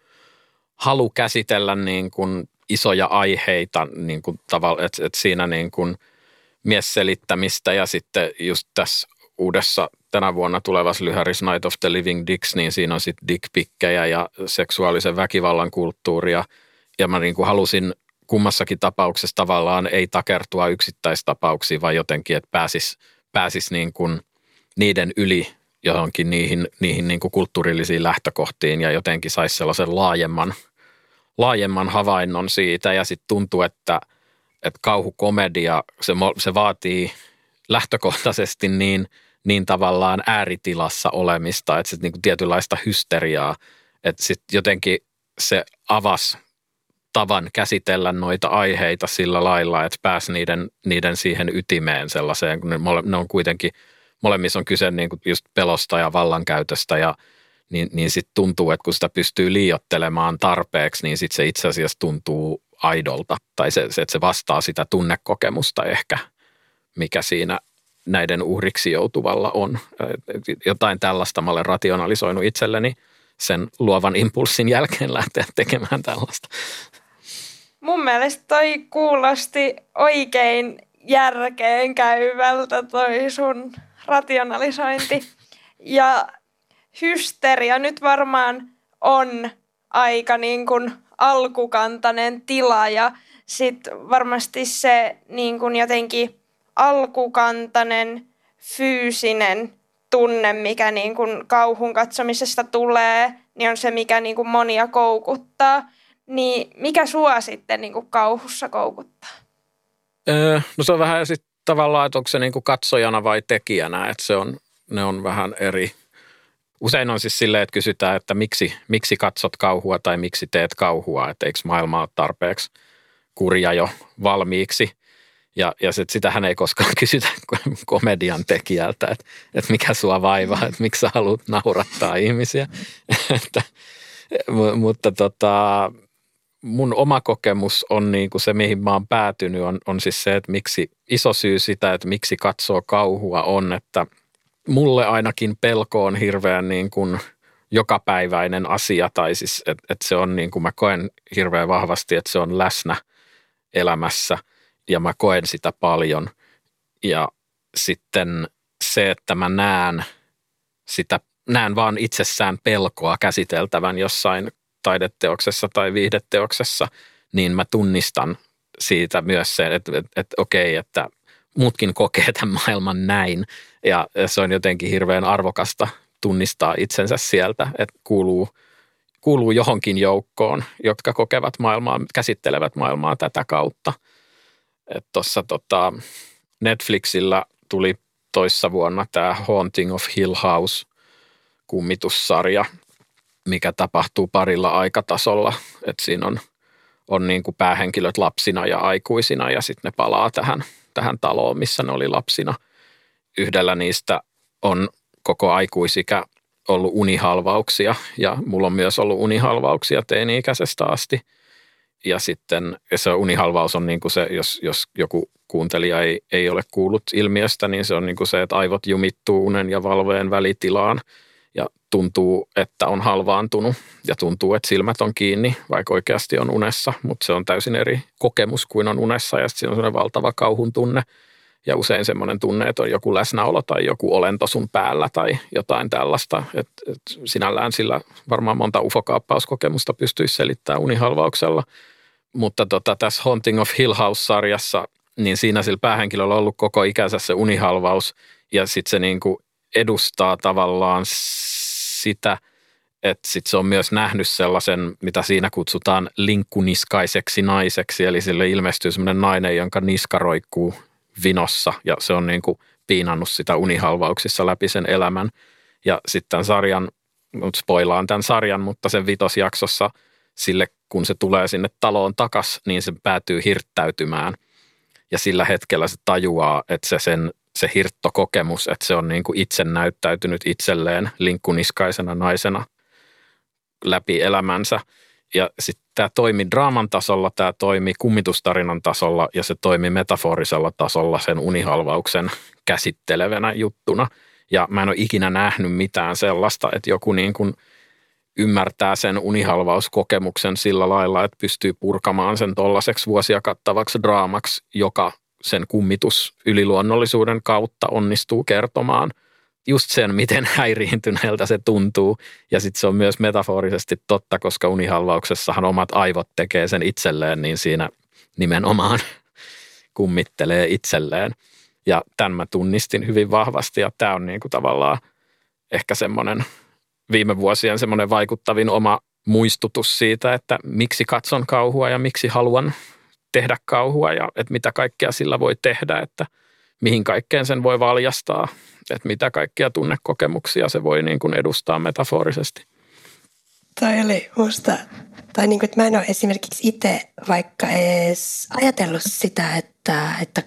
halu käsitellä niin kuin isoja aiheita, niin kuin että siinä niin kuin miesselittämistä ja sitten just tässä uudessa tänä vuonna tulevassa Lyhäris Night of the Living Dicks, niin siinä on sitten dickpikkejä ja seksuaalisen väkivallan kulttuuria. Ja mä niin kuin halusin kummassakin tapauksessa tavallaan ei takertua yksittäistapauksiin, vaan jotenkin, että pääsis niin kuin niiden yli johonkin niihin niin kuin kulttuurillisiin lähtökohtiin ja jotenkin saisi sellaisen laajemman havainnon siitä. Ja sitten tuntuu, että kauhukomedia, se vaatii lähtökohtaisesti niin tavallaan ääritilassa olemista, että sitten niin kuin tietynlaista hysteriaa, että sitten jotenkin se avasi tavan käsitellä noita aiheita sillä lailla, että pääsi niiden siihen ytimeen sellaiseen, kun ne on kuitenkin, molemmissa on kyse niin kuin just pelosta ja vallankäytöstä ja niin sitten tuntuu, että kun sitä pystyy liioittelemaan tarpeeksi, niin sitten se itse asiassa tuntuu aidolta tai se, että se vastaa sitä tunnekokemusta ehkä, mikä siinä näiden uhriksi joutuvalla on. Jotain tällaista mä olen rationalisoinut itselleni sen luovan impulssin jälkeen lähteä tekemään tällaista. Mun mielestä toi kuulosti oikein järkeen käyvältä toi sun rationalisointi. Ja hysteria nyt varmaan on aika niin kuin alkukantainen tila ja sitten varmasti se niin kuin jotenkin alkukantainen fyysinen tunne, mikä niin kuin kauhun katsomisesta tulee, niin on se, mikä niin kuin monia koukuttaa. Niin mikä sua sitten niin kuin kauhussa koukuttaa? No se on vähän sitten tavallaan, että onko se niin kuin katsojana vai tekijänä, että ne on vähän eri. Usein on siis silleen, että kysytään, että miksi katsot kauhua tai miksi teet kauhua, että eikö maailma ole tarpeeksi kurja jo valmiiksi. Ja sitähän ei koskaan kysytä komedian tekijältä, että mikä sua vaivaa, että miksi sä haluat naurattaa ihmisiä. Mutta mun oma kokemus on niin kuin se, mihin mä oon päätynyt, on siis se, että iso syy sitä, että miksi katsoo kauhua on, että mulle ainakin pelko on hirveän niin kuin jokapäiväinen asia, tai siis, että se on niin kuin mä koen hirveän vahvasti, että se on läsnä elämässä ja mä koen sitä paljon. Ja sitten se, että mä näen vaan itsessään pelkoa käsiteltävän jossain taideteoksessa tai viihdeteoksessa, niin mä tunnistan siitä myös sen, että okei, että muutkin kokee tämän maailman näin. Ja se on jotenkin hirveän arvokasta tunnistaa itsensä sieltä, että kuuluu johonkin joukkoon, jotka kokevat maailmaa, käsittelevät maailmaa tätä kautta. Että tuossa Netflixillä tuli toissa vuonna tämä Haunting of Hill House -kummitussarja, mikä tapahtuu parilla aikatasolla. Että siinä on niin kuin päähenkilöt lapsina ja aikuisina ja sitten ne palaa tähän taloon, missä ne oli lapsina. Yhdellä niistä on koko aikuisikä ollut unihalvauksia ja mulla on myös ollut unihalvauksia teini-ikäisestä asti. Ja sitten se unihalvaus on niin kuin se, jos joku kuuntelija ei ole kuullut ilmiöstä, niin se on niin kuin se, että aivot jumittuu unen ja valveen välitilaan ja tuntuu, että on halvaantunut ja tuntuu, että silmät on kiinni, vaikka oikeasti on unessa, mutta se on täysin eri kokemus kuin on unessa ja sitten siinä on sellainen valtava kauhun tunne ja usein semmoinen tunne, että on joku läsnäolo tai joku olento sun päällä tai jotain tällaista, että sinällään sillä varmaan monta ufokaappauskokemusta pystyisi selittämään unihalvauksella, mutta tässä Haunting of Hill House-sarjassa, niin siinä sillä päähenkilöllä on ollut koko ikänsä se unihalvaus ja sitten se niinku edustaa tavallaan sitä, että sitten se on myös nähnyt sellaisen, mitä siinä kutsutaan linkkuniskaiseksi naiseksi, eli sille ilmestyy semmoinen nainen, jonka niska roikkuu vinossa ja se on niin kuin piinannut sitä unihalvauksissa läpi sen elämän. Ja sitten tämän sarjan, spoilaan tämän sarjan, mutta sen 5. jaksossa sille, kun se tulee sinne taloon takas, niin se päätyy hirttäytymään. Ja sillä hetkellä se tajuaa, että se hirttokokemus, että se on niin kuin itse näyttäytynyt itselleen linkkuniskaisena naisena läpi elämänsä. Ja sitten tämä toimi draaman tasolla, tämä toimi kummitustarinan tasolla ja se toimi metaforisella tasolla sen unihalvauksen käsittelevänä juttuna. Ja mä en ole ikinä nähnyt mitään sellaista, että joku niin kuin ymmärtää sen unihalvauskokemuksen sillä lailla, että pystyy purkamaan sen tollaiseksi vuosia kattavaksi draamaksi, joka sen kummitus yliluonnollisuuden kautta onnistuu kertomaan just sen, miten häiriintyneeltä se tuntuu. Ja sitten se on myös metaforisesti totta, koska unihalvauksessahan omat aivot tekee sen itselleen, niin siinä nimenomaan kummittelee itselleen. Ja tämän mä tunnistin hyvin vahvasti ja tämä on niinku tavallaan ehkä semmoinen viime vuosien semmoinen vaikuttavin oma muistutus siitä, että miksi katson kauhua ja miksi haluan tehdä kauhua ja että mitä kaikkea sillä voi tehdä, että mihin kaikkeen sen voi valjastaa, että mitä kaikkia tunnekokemuksia se voi niin kuin edustaa metaforisesti. Toi oli musta, tai niin kuin, että mä en ole esimerkiksi itse vaikka edes ajatellut sitä, että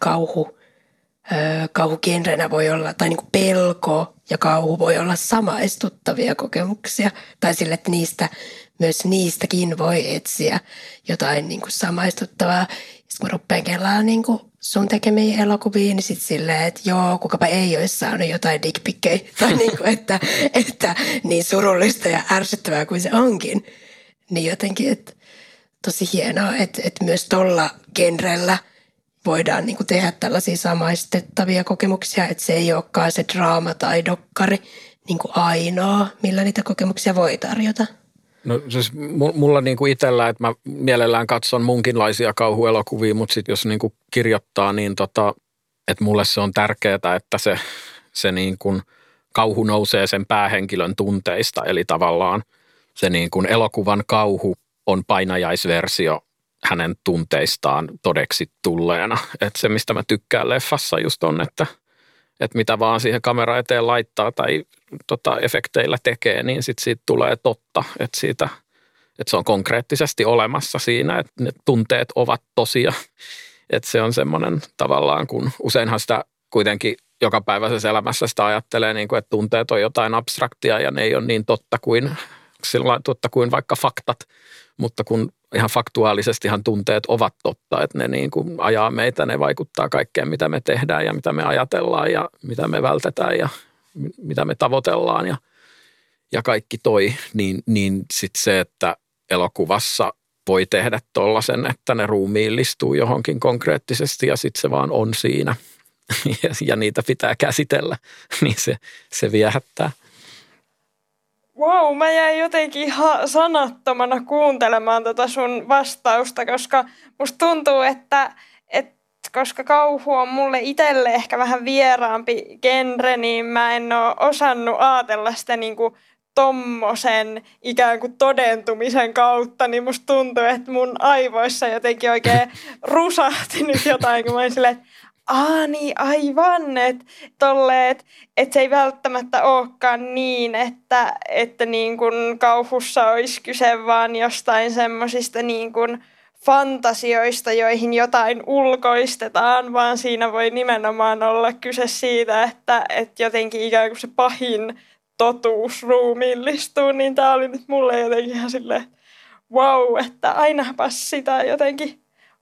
kauhugenrenä voi olla, tai niin kuin pelko ja kauhu voi olla samaistuttavia kokemuksia, tai sille, että myös niistäkin voi etsiä jotain niin kuin samaistuttavaa. Sitten kun rupean kellaan niin kuin sun tekemiä elokuvia, niin sitten silleen, että joo, kukapa ei olisi saanut jotain dickpikkejä, tai niin kuin, että niin surullista ja ärsyttävää kuin se onkin. Niin jotenkin, että tosi hienoa, että myös tolla genrellä voidaan niin kuin tehdä tällaisia samaistettavia kokemuksia, että se ei olekaan se draama tai dokkari, niin kuin ainoa, millä niitä kokemuksia voi tarjota. No siis mulla niin kuin itsellä, että mä mielellään katson munkinlaisia kauhuelokuvia, mutta sitten jos niin kuin kirjoittaa, niin että mulle se on tärkeää, että se niin kuin kauhu nousee sen päähenkilön tunteista. Eli tavallaan se niin kuin elokuvan kauhu on painajaisversio hänen tunteistaan todeksi tulleena. Että se, mistä mä tykkään leffassa just on, että mitä vaan siihen kamera eteen laittaa tai efekteillä tekee, niin sitten siitä tulee totta. Että se on konkreettisesti olemassa siinä, että ne tunteet ovat tosia. Että se on semmoinen tavallaan, kun useinhan sitä kuitenkin jokapäiväisessä elämässä sitä ajattelee, niin kuin, että tunteet on jotain abstraktia ja ne ei ole niin totta kuin vaikka faktat. Mutta kun ihan faktuaalisestihan tunteet ovat totta, että ne niin kuin ajaa meitä, ne vaikuttaa kaikkeen, mitä me tehdään ja mitä me ajatellaan ja mitä me vältetään ja mitä me tavoitellaan ja kaikki toi, niin sitten se, että elokuvassa voi tehdä tollaisen, että ne ruumiillistuu johonkin konkreettisesti ja sitten se vaan on siinä ja niitä pitää käsitellä, niin se viehättää. Wow, mä jäin jotenkin sanattomana kuuntelemaan tota sun vastausta, koska musta tuntuu, että koska kauhu on mulle itselle ehkä vähän vieraampi genre, niin mä en ole osannut ajatella sitä niinku tommosen ikään kuin todentumisen kautta, niin musta tuntuu, että mun aivoissa jotenkin oikein rusahti nyt jotain, kun mä olin silleen, että niin aivan, että se ei välttämättä olekaan niin, että niin kuin kauhussa olisi kyse vaan jostain semmoisista niin kuin fantasioista, joihin jotain ulkoistetaan, vaan siinä voi nimenomaan olla kyse siitä, että jotenkin ikään kuin se pahin totuus ruumiillistuu, niin tämä oli nyt mulle jotenkin ihan silleen, wow, että ainapas sitä jotenkin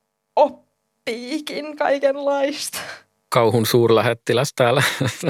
oppiikin kaikenlaista. Kauhun suurlähettiläs täällä.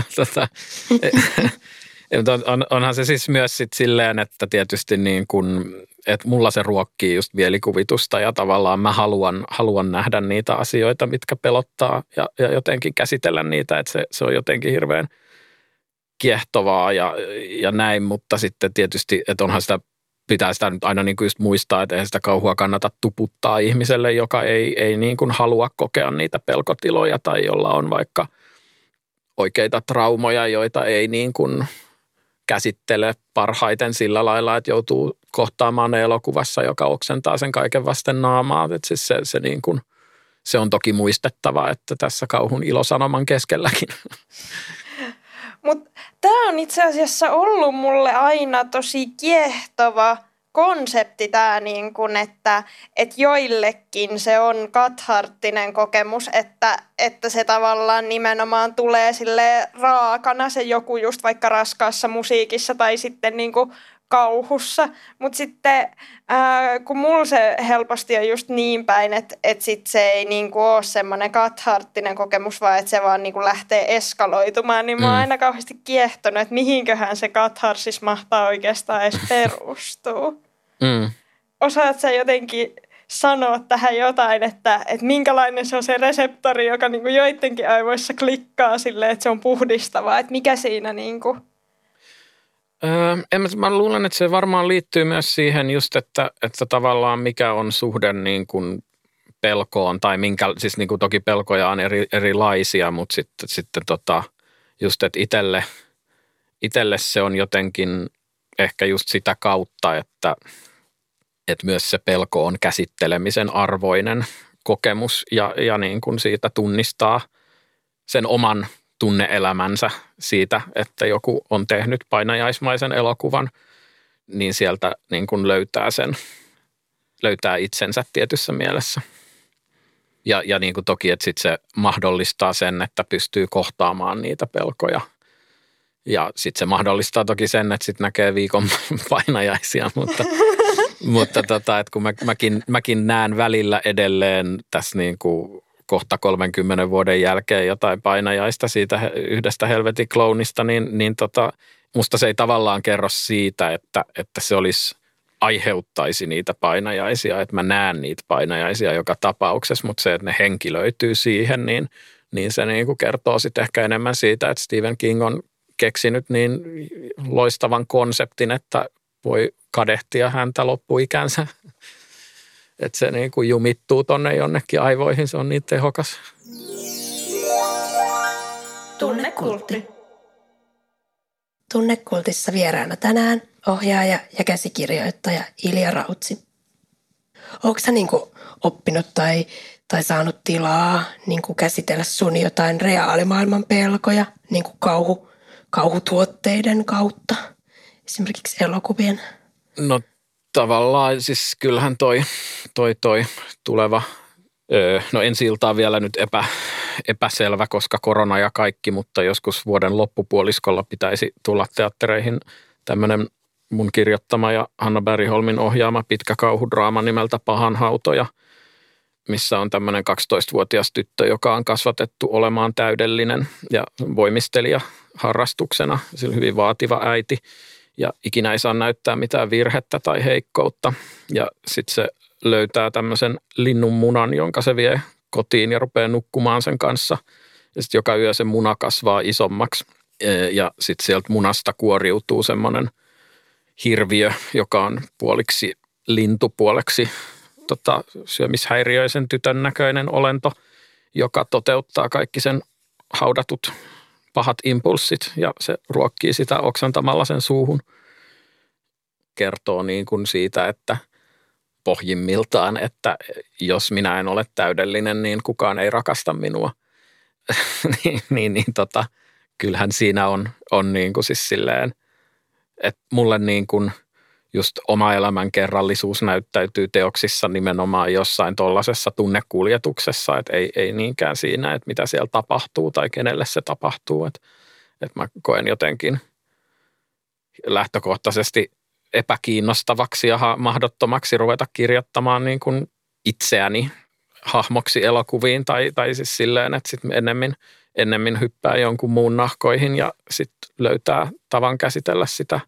Onhan se siis myös sit silleen, että tietysti niin kun, että mulla se ruokkii just mielikuvitusta ja tavallaan mä haluan nähdä niitä asioita, mitkä pelottaa ja jotenkin käsitellä niitä, että se on jotenkin hirveän kiehtovaa ja näin, mutta sitten tietysti, että onhan pitää sitä nyt aina niin kuin just muistaa, että eihän sitä kauhua kannata tuputtaa ihmiselle, joka ei niin kuin halua kokea niitä pelkotiloja tai jolla on vaikka oikeita traumoja, joita ei niin kuin käsittele parhaiten sillä lailla, että joutuu kohtaamaan ne elokuvassa, joka oksentaa sen kaiken vasten naamaa. Että siis se, niin kuin, se on toki muistettava, että tässä kauhun ilosanoman keskelläkin. Mutta tämä on itse asiassa ollut mulle aina tosi kiehtova konsepti tämä, niin kun, että joillekin se on katharttinen kokemus, että se tavallaan nimenomaan tulee sille raakana se joku just vaikka raskaassa musiikissa tai sitten niin kuin kauhussa, mutta sitten kun mulla se helposti on just niin päin, että sit se ei niinku ole semmoinen katharttinen kokemus, vaan että se vaan niinku lähtee eskaloitumaan, niin mä oon aina kauheasti kiehtonut, että mihinköhän se katharsis mahtaa oikeastaan edes perustua. Osaat sä jotenkin sanoa tähän jotain, että minkälainen se on se reseptori, joka niinku joidenkin aivoissa klikkaa silleen, että se on puhdistavaa, että mikä siinä niinku... Mä luulen, että se varmaan liittyy myös siihen just, että tavallaan mikä on suhde niin kuin pelkoon tai siis niin kuin toki pelkoja on erilaisia, mutta sitten just, että itselle se on jotenkin ehkä just sitä kautta, että myös se pelko on käsittelemisen arvoinen kokemus ja niin kuin siitä tunnistaa sen oman tunne-elämänsä siitä, että joku on tehnyt painajaismaisen elokuvan, niin sieltä niin kuin löytää itsensä tietyssä mielessä. Ja niin kuin toki, että sitten se mahdollistaa sen, että pystyy kohtaamaan niitä pelkoja. Ja sitten se mahdollistaa toki sen, että sitten näkee viikon painajaisia, mutta että kun mäkin näen välillä edelleen tässä niin kuin kohta 30 vuoden jälkeen jotain painajaista siitä yhdestä helvetin klounista, niin musta se ei tavallaan kerro siitä, että se aiheuttaisi niitä painajaisia, että mä näen niitä painajaisia joka tapauksessa, mutta se, että ne henkilöityy siihen, niin se niin kuin kertoo sitten ehkä enemmän siitä, että Stephen King on keksinyt niin loistavan konseptin, että voi kadehtia häntä loppuikänsä. Että se niin kuin jumittuu tonne jonnekin aivoihin, se on niin tehokas. Tunnekultti. Tunnekultissa vieraana tänään ohjaaja ja käsikirjoittaja Ilja Rautsi. Oletko sä niinku oppinut tai saanut tilaa niinku käsitellä sun jotain reaalimaailman pelkoja niinku kauhutuotteiden kautta, esimerkiksi elokuvien? No tavallaan siis kyllähän toi tuleva, no ensi ilta on vielä nyt epäselvä, koska korona ja kaikki, mutta joskus vuoden loppupuoliskolla pitäisi tulla teattereihin tämmöinen mun kirjoittama ja Hanna Bergholmin ohjaama pitkä kauhudraama nimeltä Pahanhautoja, missä on tämmöinen 12-vuotias tyttö, joka on kasvatettu olemaan täydellinen ja voimistelija harrastuksena. Sillä hyvin vaativa äiti ja ikinä ei saa näyttää mitään virhettä tai heikkoutta. Ja sitten se löytää tämmöisen linnun munan, jonka se vie kotiin ja rupeaa nukkumaan sen kanssa. Ja sitten joka yö se muna kasvaa isommaksi ja sitten sieltä munasta kuoriutuu semmoinen hirviö, joka on puoliksi lintu, puoleksi syömishäiriöisen tytön näköinen olento, joka toteuttaa kaikki sen haudatut pahat impulssit ja se ruokkii sitä oksentamalla sen suuhun. Kertoo niin kuin siitä, että pohjimmiltaan, että jos minä en ole täydellinen, niin kukaan ei rakasta minua. Kyllähän siinä on niin kuin siis silleen, että mulle niin kuin just oma elämän kerrallisuus näyttäytyy teoksissa nimenomaan jossain tuollaisessa tunnekuljetuksessa, että ei niinkään siinä, että mitä siellä tapahtuu tai kenelle se tapahtuu. Että mä koen jotenkin lähtökohtaisesti epäkiinnostavaksi ja mahdottomaksi ruveta kirjoittamaan niin kuin itseäni hahmoksi elokuviin tai siis silleen, että sitten ennemmin hyppää jonkun muun nahkoihin ja sitten löytää tavan käsitellä sitä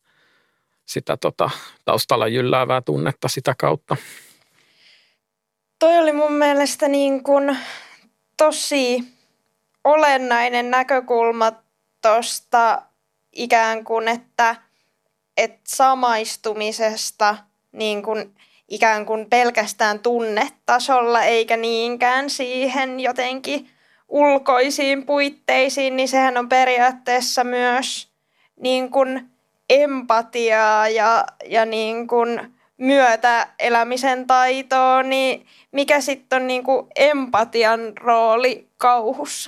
taustalla jylläävää tunnetta sitä kautta. Toi oli mun mielestä niin kuin tosi olennainen näkökulma tuosta ikään kuin, että samaistumisesta niin kuin ikään kuin pelkästään tunnetasolla eikä niinkään siihen jotenkin ulkoisiin puitteisiin, niin sehän on periaatteessa myös niin kuin empatiaa ja niin kuin myötäelämisen taitoa, niin mikä sitten on niin kuin empatian rooli kauhussa?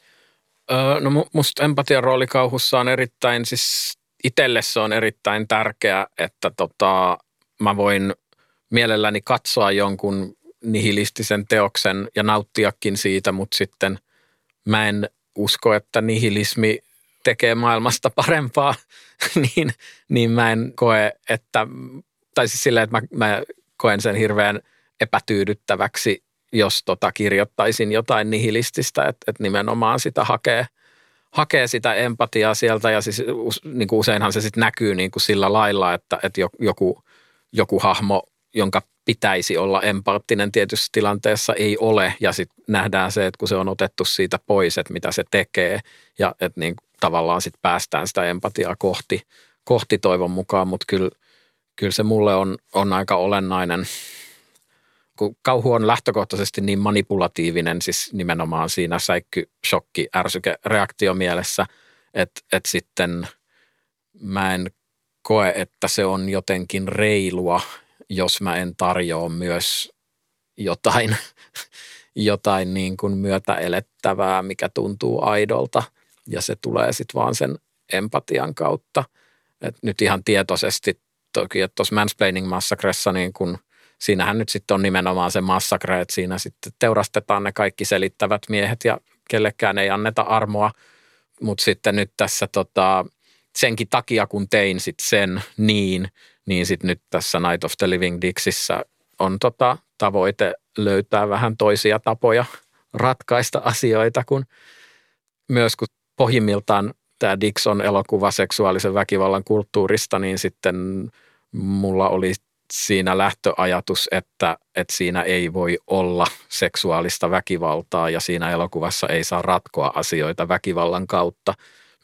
No musta empatian rooli kauhussa on erittäin, siis itselle se on erittäin tärkeä, että mä voin mielelläni katsoa jonkun nihilistisen teoksen ja nauttiakin siitä, mutta sitten mä en usko, että nihilismi tekee maailmasta parempaa, niin mä en koe, että, tai siis silleen, että mä koen sen hirveän epätyydyttäväksi, jos kirjoittaisin jotain nihilististä, että nimenomaan sitä hakee sitä empatiaa sieltä ja siis niin kuin useinhan se sitten näkyy niin kuin sillä lailla, että joku hahmo, jonka pitäisi olla empaattinen tietyssä tilanteessa ei ole ja sitten nähdään se, että kun se on otettu siitä pois, että mitä se tekee ja että niin tavallaan sitten päästään sitä empatiaa kohti toivon mukaan, mutta kyllä se mulle on aika olennainen, kun kauhu on lähtökohtaisesti niin manipulatiivinen, siis nimenomaan siinä säikky, shokki, ärsyke, reaktiomielessä, että sitten mä en koe, että se on jotenkin reilua, jos mä en tarjoa myös jotain niin kuin myötäelettävää, mikä tuntuu aidolta ja se tulee sitten vaan sen empatian kautta. Et nyt ihan tietoisesti toki, että tuossa Mansplaining Massacressa niin kun siinähän nyt sitten on nimenomaan se massakre, että siinä sitten teurastetaan ne kaikki selittävät miehet ja kellekään ei anneta armoa, mutta sitten nyt tässä senkin takia, kun tein sitten sen niin sitten nyt tässä Night of the Living Dixissä on tavoite löytää vähän toisia tapoja ratkaista asioita, kun myös kun pohjimmiltaan tämä Dix on elokuva seksuaalisen väkivallan kulttuurista, niin sitten mulla oli siinä lähtöajatus, että siinä ei voi olla seksuaalista väkivaltaa ja siinä elokuvassa ei saa ratkoa asioita väkivallan kautta.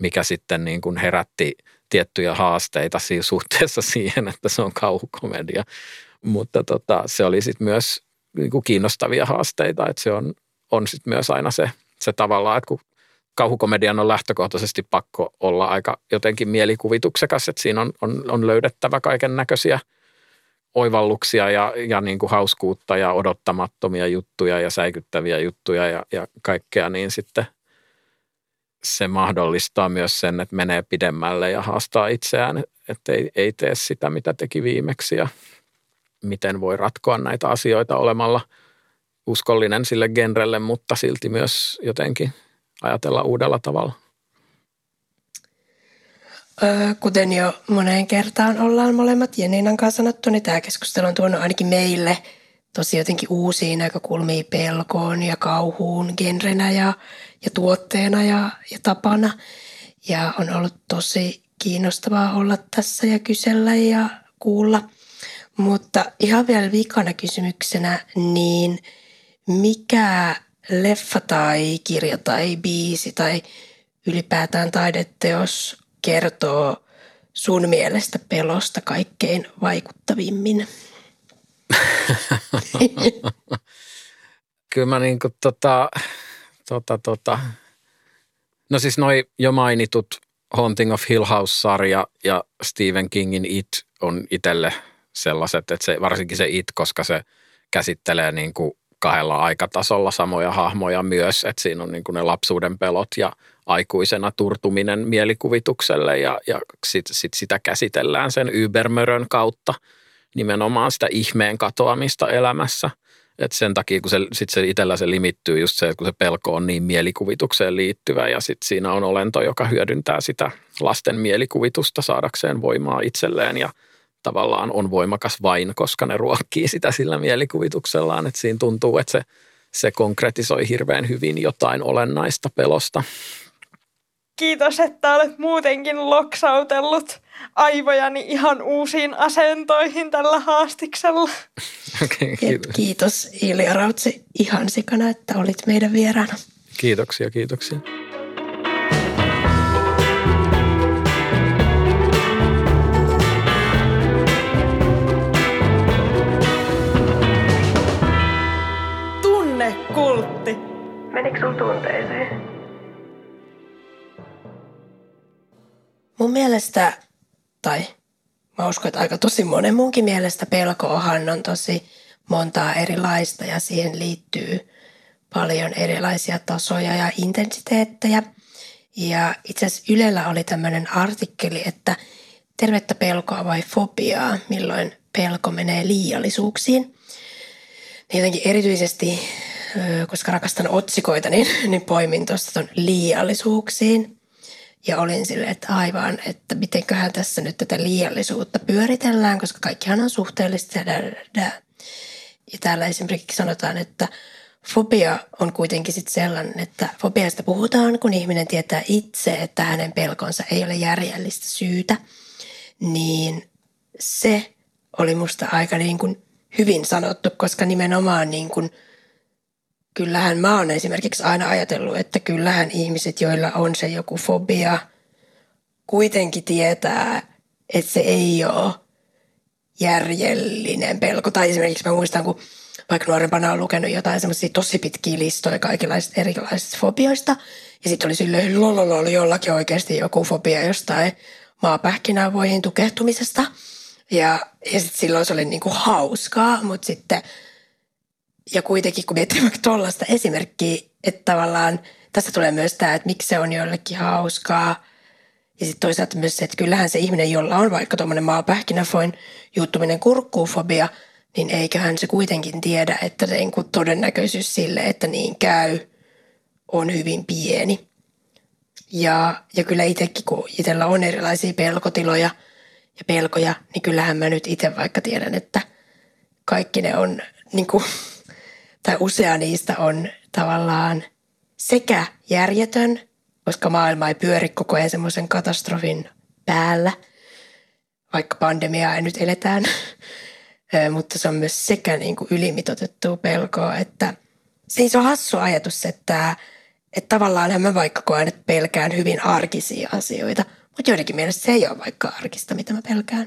mikä sitten niin kuin herätti tiettyjä haasteita siinä suhteessa siihen, että se on kauhukomedia. Mutta se oli sitten myös niin kuin kiinnostavia haasteita, että se on sitten myös aina se tavallaan, että kun kauhukomedian on lähtökohtaisesti pakko olla aika jotenkin mielikuvituksekas, että siinä on löydettävä kaiken näköisiä oivalluksia ja niin kuin hauskuutta ja odottamattomia juttuja ja säikyttäviä juttuja ja kaikkea, niin sitten se mahdollistaa myös sen, että menee pidemmälle ja haastaa itseään, että ei tee sitä, mitä teki viimeksi ja miten voi ratkoa näitä asioita olemalla uskollinen sille genrelle, mutta silti myös jotenkin ajatella uudella tavalla. Kuten jo moneen kertaan ollaan molemmat Jenninan kanssa sanottu, niin tämä keskustelu on tuonut ainakin meille tosi jotenkin uusia näkökulmia pelkoon ja kauhuun genrenä ja tuotteena ja tapana. Ja on ollut tosi kiinnostavaa olla tässä ja kysellä ja kuulla. Mutta ihan vielä viikana kysymyksenä, niin mikä leffa tai kirja tai biisi tai ylipäätään taideteos kertoo sun mielestä pelosta kaikkein vaikuttavimmin? Kyllä mä niinku no siis noi jo mainitut Haunting of Hill House-sarja ja Stephen Kingin It on itselle sellaiset, että se, varsinkin se It, koska se käsittelee niinku kahdella aikatasolla samoja hahmoja myös, että siinä on niinku ne lapsuuden pelot ja aikuisena turtuminen mielikuvitukselle ja sit sitä käsitellään sen ybermörön kautta nimenomaan sitä ihmeen katoamista elämässä. Et sen takia, kun se itsellä se limittyy just se, että kun se pelko on niin mielikuvitukseen liittyvä ja sitten siinä on olento, joka hyödyntää sitä lasten mielikuvitusta saadakseen voimaa itselleen ja tavallaan on voimakas vain, koska ne ruokkii sitä sillä mielikuvituksellaan. Että siinä tuntuu, että se konkretisoi hirveän hyvin jotain olennaista pelosta. Kiitos, että olet muutenkin loksautellut aivojani ihan uusiin asentoihin tällä haastiksella. Okay, kiitos Ilja Rautsi ihan sikana, että olit meidän vieraana. Kiitoksia. Tunnekultti. Menikö sun tunteeseen? Mun mielestä, tai mä uskon, että aika tosi monen munkin mielestä pelkoahan on tosi montaa erilaista ja siihen liittyy paljon erilaisia tasoja ja intensiteettejä. Ja itse asiassa Ylellä oli tämmöinen artikkeli, että tervettä pelkoa vai fobiaa, milloin pelko menee liiallisuuksiin. Niin jotenkin erityisesti, koska rakastan otsikoita, niin poimin tuosta ton liiallisuuksiin. Ja olin silleen, että aivan, että mitenköhän tässä nyt tätä liiallisuutta pyöritellään, koska kaikkihan on suhteellista. Ja täällä esimerkiksi sanotaan, että fobia on kuitenkin sitten sellainen, että fobiasta puhutaan, kun ihminen tietää itse, että hänen pelkonsa ei ole järjellistä syytä. Niin se oli musta aika niin kuin hyvin sanottu, koska nimenomaan niin kuin kyllähän mä oon esimerkiksi aina ajatellut, että kyllähän ihmiset, joilla on se joku fobia, kuitenkin tietää, että se ei ole järjellinen pelko. Tai esimerkiksi mä muistan, kun vaikka nuorempana on lukenut jotain semmoisia tosi pitkiä listoja kaikenlaisista erilaisista fobioista. Ja sitten oli silleen, lololol, jollakin oikeasti joku fobia jostain maapähkinävoihin tukehtumisesta. Ja sitten silloin se oli niinku hauskaa, mutta sitten ja kuitenkin, kun miettii vaikka tuollaista esimerkkiä, että tavallaan tässä tulee myös tämä, että miksi se on jollekin hauskaa. Ja sitten toisaalta myös se, että kyllähän se ihminen, jolla on vaikka tuommoinen maapähkinävoin juuttuminen kurkkuufobia, niin eiköhän se kuitenkin tiedä, että todennäköisyys sille, että niin käy, on hyvin pieni. Ja kyllä itsekin, kun itsellä on erilaisia pelkotiloja ja pelkoja, niin kyllähän mä nyt itse vaikka tiedän, että kaikki ne on niin kuin tai usea niistä on tavallaan sekä järjetön, koska maailma ei pyöri koko ajan semmoisen katastrofin päällä, vaikka pandemiaa ei nyt eletään, mutta se on myös sekä niin kuin ylimitoitettua pelkoa, että siis on hassu ajatus, että Että tavallaan mä vaikka koen, että pelkään hyvin arkisia asioita, mutta joidenkin mielestä se ei ole vaikka arkista, mitä mä pelkään.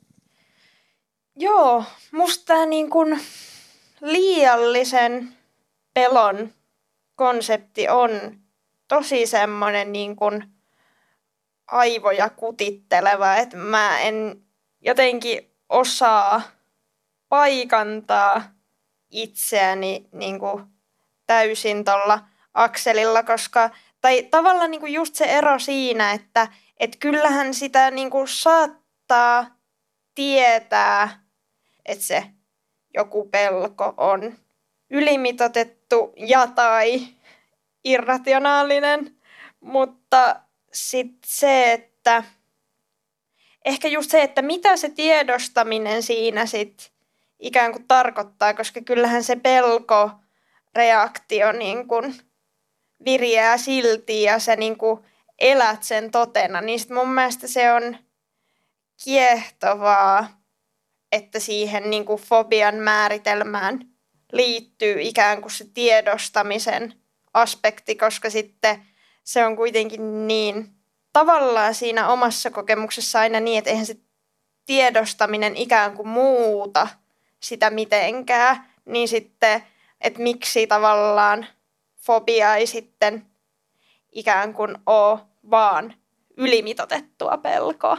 Joo, musta tämä niin kuin liiallisen pelon konsepti on tosi semmoinen niin kuin aivoja kutitteleva, että mä en jotenkin osaa paikantaa itseäni niin kuin täysin tuolla akselilla, koska, tai tavallaan niin kuin just se ero siinä, että kyllähän sitä niin kuin saattaa tietää, että se joku pelko on ylimitoitettu ja tai irrationaalinen, mutta sitten se, että ehkä just se, että mitä se tiedostaminen siinä sitten ikään kuin tarkoittaa, koska kyllähän se pelkoreaktio niin kuin viriää silti ja sä niin kuin elät sen totena, niin sit mun mielestä se on kiehtovaa, että siihen niin kuin fobian määritelmään liittyy ikään kuin se tiedostamisen aspekti, koska sitten se on kuitenkin niin tavallaan siinä omassa kokemuksessa aina niin, että eihän se tiedostaminen ikään kuin muuta sitä mitenkään, niin sitten, että miksi tavallaan fobia ei sitten ikään kuin ole vaan ylimitoitettua pelkoa.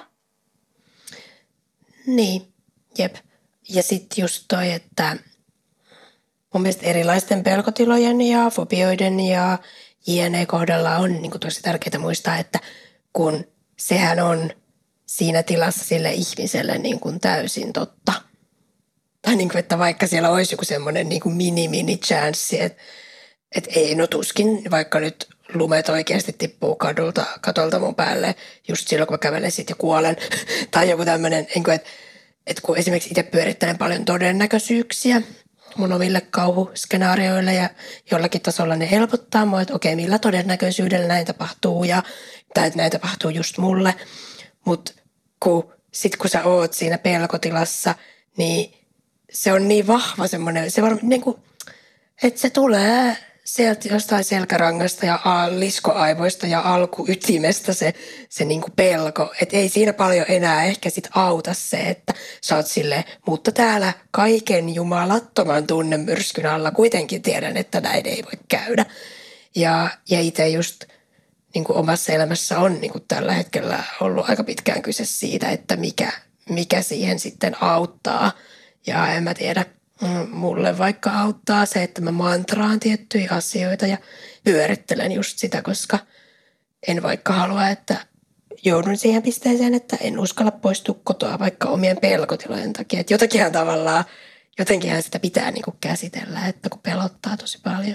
Niin, jep. Ja sitten just toi, että mun mielestä erilaisten pelkotilojen ja fobioiden ja jne. Kohdalla on niin kuin tosi tärkeää muistaa, että kun sehän on siinä tilassa sille ihmiselle niin kuin täysin totta. Tai niin kuin, että vaikka siellä olisi joku semmoinen niin kuin mini chanssi, että ei no tuskin, vaikka nyt lumet oikeasti tippuu katolta mun päälle just silloin, kun mä kävelen sit ja kuolen. Tai joku tämmöinen, että kun esimerkiksi itse pyörittelen paljon todennäköisyyksiä mun omille kauhuskenaarioille ja jollakin tasolla ne helpottaa mua, että okei, millä todennäköisyydellä näin tapahtuu tai että näin tapahtuu just mulle. Mutta kun sä oot siinä pelkotilassa, niin se on niin vahva semmoinen, se varmaan niin kuin, että se tulee sieltä jostain selkärangasta ja liskoaivoista ja alkuytimestä se niin kuin pelko. Että ei siinä paljon enää ehkä sit auta se, että sä oot silleen, mutta täällä kaiken jumalattoman tunnemyrskyn alla kuitenkin tiedän, että näin ei voi käydä. Ja itse just niin kuin omassa elämässä on niin kuin tällä hetkellä ollut aika pitkään kyse siitä, että mikä siihen sitten auttaa. Ja en mä tiedä, mulle vaikka auttaa se, että mä mantraan tiettyjä asioita ja pyörittelen just sitä, koska en vaikka halua, että joudun siihen pisteeseen, että en uskalla poistua kotoa vaikka omien pelkotilojen takia. Että jotenkinhan sitä pitää niinku käsitellä, että kun pelottaa tosi paljon.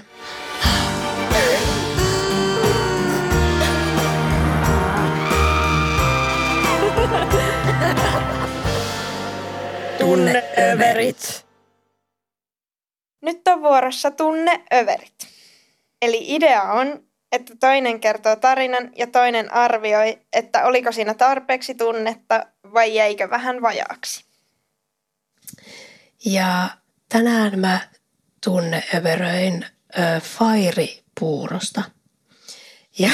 Tunneöverit. Nyt on vuorossa tunneöverit. Eli idea on, että toinen kertoo tarinan ja toinen arvioi, että oliko siinä tarpeeksi tunnetta vai jäikö vähän vajaaksi. Ja tänään mä tunneöveröin fairipuurosta. Ja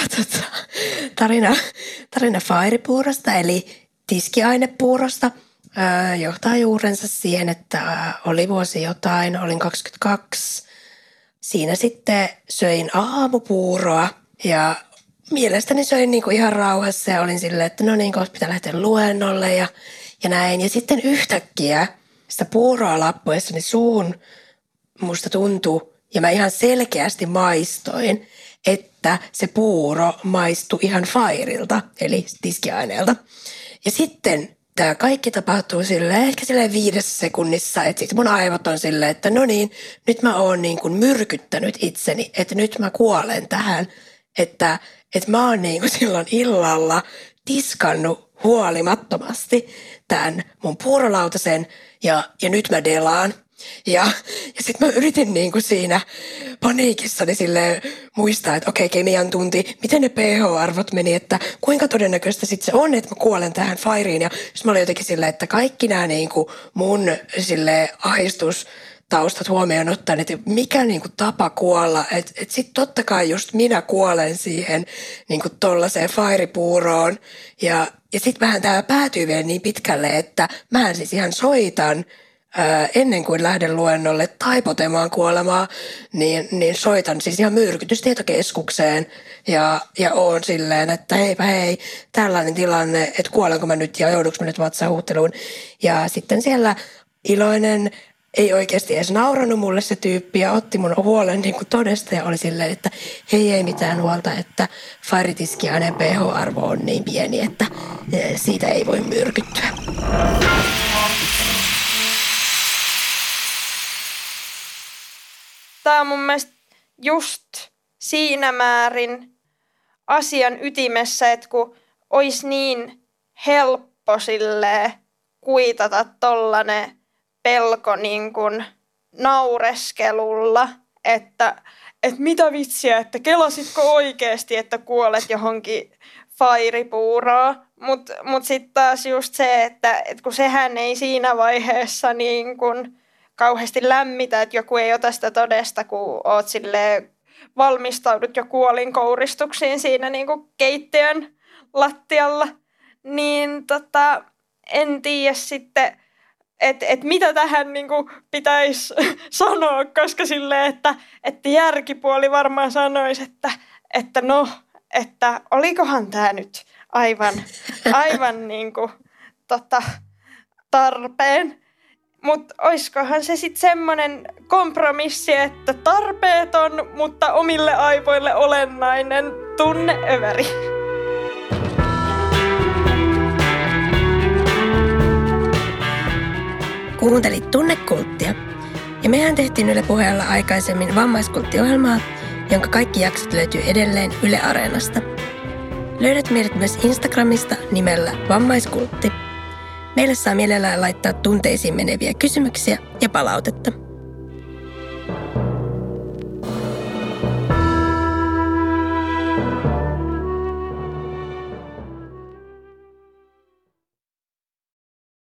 tarina fairipuurosta eli tiskiainepuurosta johtaa juurensa siihen, että oli vuosi jotain, olin 22. Siinä sitten söin aamupuuroa ja mielestäni söin niinku ihan rauhassa ja olin silleen, että no niin, kohta pitää lähteä luennolle ja näin. Ja sitten yhtäkkiä sitä puuroa lappuessani suuhun musta tuntui ja mä ihan selkeästi maistoin, että se puuro maistui ihan fairilta, eli tiskiaineelta. Ja sitten tämä kaikki tapahtuu ehkä 5 sekunnissa, että sitten mun aivot on silleen, että no niin, nyt mä oon niin kuin myrkyttänyt itseni, että nyt mä kuolen tähän, että mä oon niin kuin silloin illalla tiskannut huolimattomasti tämän mun puurolautasen ja nyt mä delaan. Ja sitten mä yritin niin kuin siinä paniikissani silleen muistaa, että okei, kemian tunti, miten ne pH-arvot meni, että kuinka todennäköistä sitten se on, että mä kuolen tähän fairiin. Ja sitten mä olin jotenkin silleen, että kaikki nämä niin kuin mun silleen ahdistus taustat huomioon ottaen, että mikä niin kuin tapa kuolla. Että sitten totta kai just minä kuolen siihen niin kuin tollaiseen fairipuuroon. Ja sitten vähän tämä päätyy vielä niin pitkälle, että mähän siis ihan soitan ennen kuin lähden luennolle taipotemaan kuolemaa, niin soitan siis ihan myrkytystietokeskukseen ja oon silleen, että heipä hei, tällainen tilanne, että kuolenko mä nyt ja joudunko mä nyt vatsahuutteluun. Ja sitten siellä iloinen, ei oikeasti edes nauranut mulle se tyyppi ja otti mun huolen niin kuin todesta ja oli silleen, että hei, ei mitään huolta, että fairitiskiaineen pH-arvo on niin pieni, että siitä ei voi myrkyttyä. Tämä on mun mielestä just siinä määrin asian ytimessä, että kun olisi niin helppo silleen kuitata tollainen pelko niin kuin naureskelulla, että mitä vitsiä, että kelasitko oikeasti, että kuolet johonkin fairipuuroon. Mut sitten taas just se, että kun sehän ei siinä vaiheessa niin kuin kauheasti lämmitä, että joku ei ota sitä todesta, kun oot silleen, valmistaudut jo kuolinkouristuksiin siinä niin kuin keittiön lattialla. Niin en tiedä sitten, että mitä tähän niin kuin pitäisi sanoa, koska silleen, että järkipuoli varmaan sanoisi, että olikohan tämä nyt aivan niin kuin, tarpeen. Mutta oiskohan se sitten semmoinen kompromissi, että tarpeeton, mutta omille aivoille olennainen tunneöväri. Kuuntelit Tunnekulttia. Ja mehän tehtiin Yle Puheella aikaisemmin vammaiskulttiohjelmaa, jonka kaikki jaksot löytyy edelleen Yle Areenasta. Löydät meidät myös Instagramista nimellä Vammaiskultti. Meille saa mielellään laittaa tunteisiin meneviä kysymyksiä ja palautetta.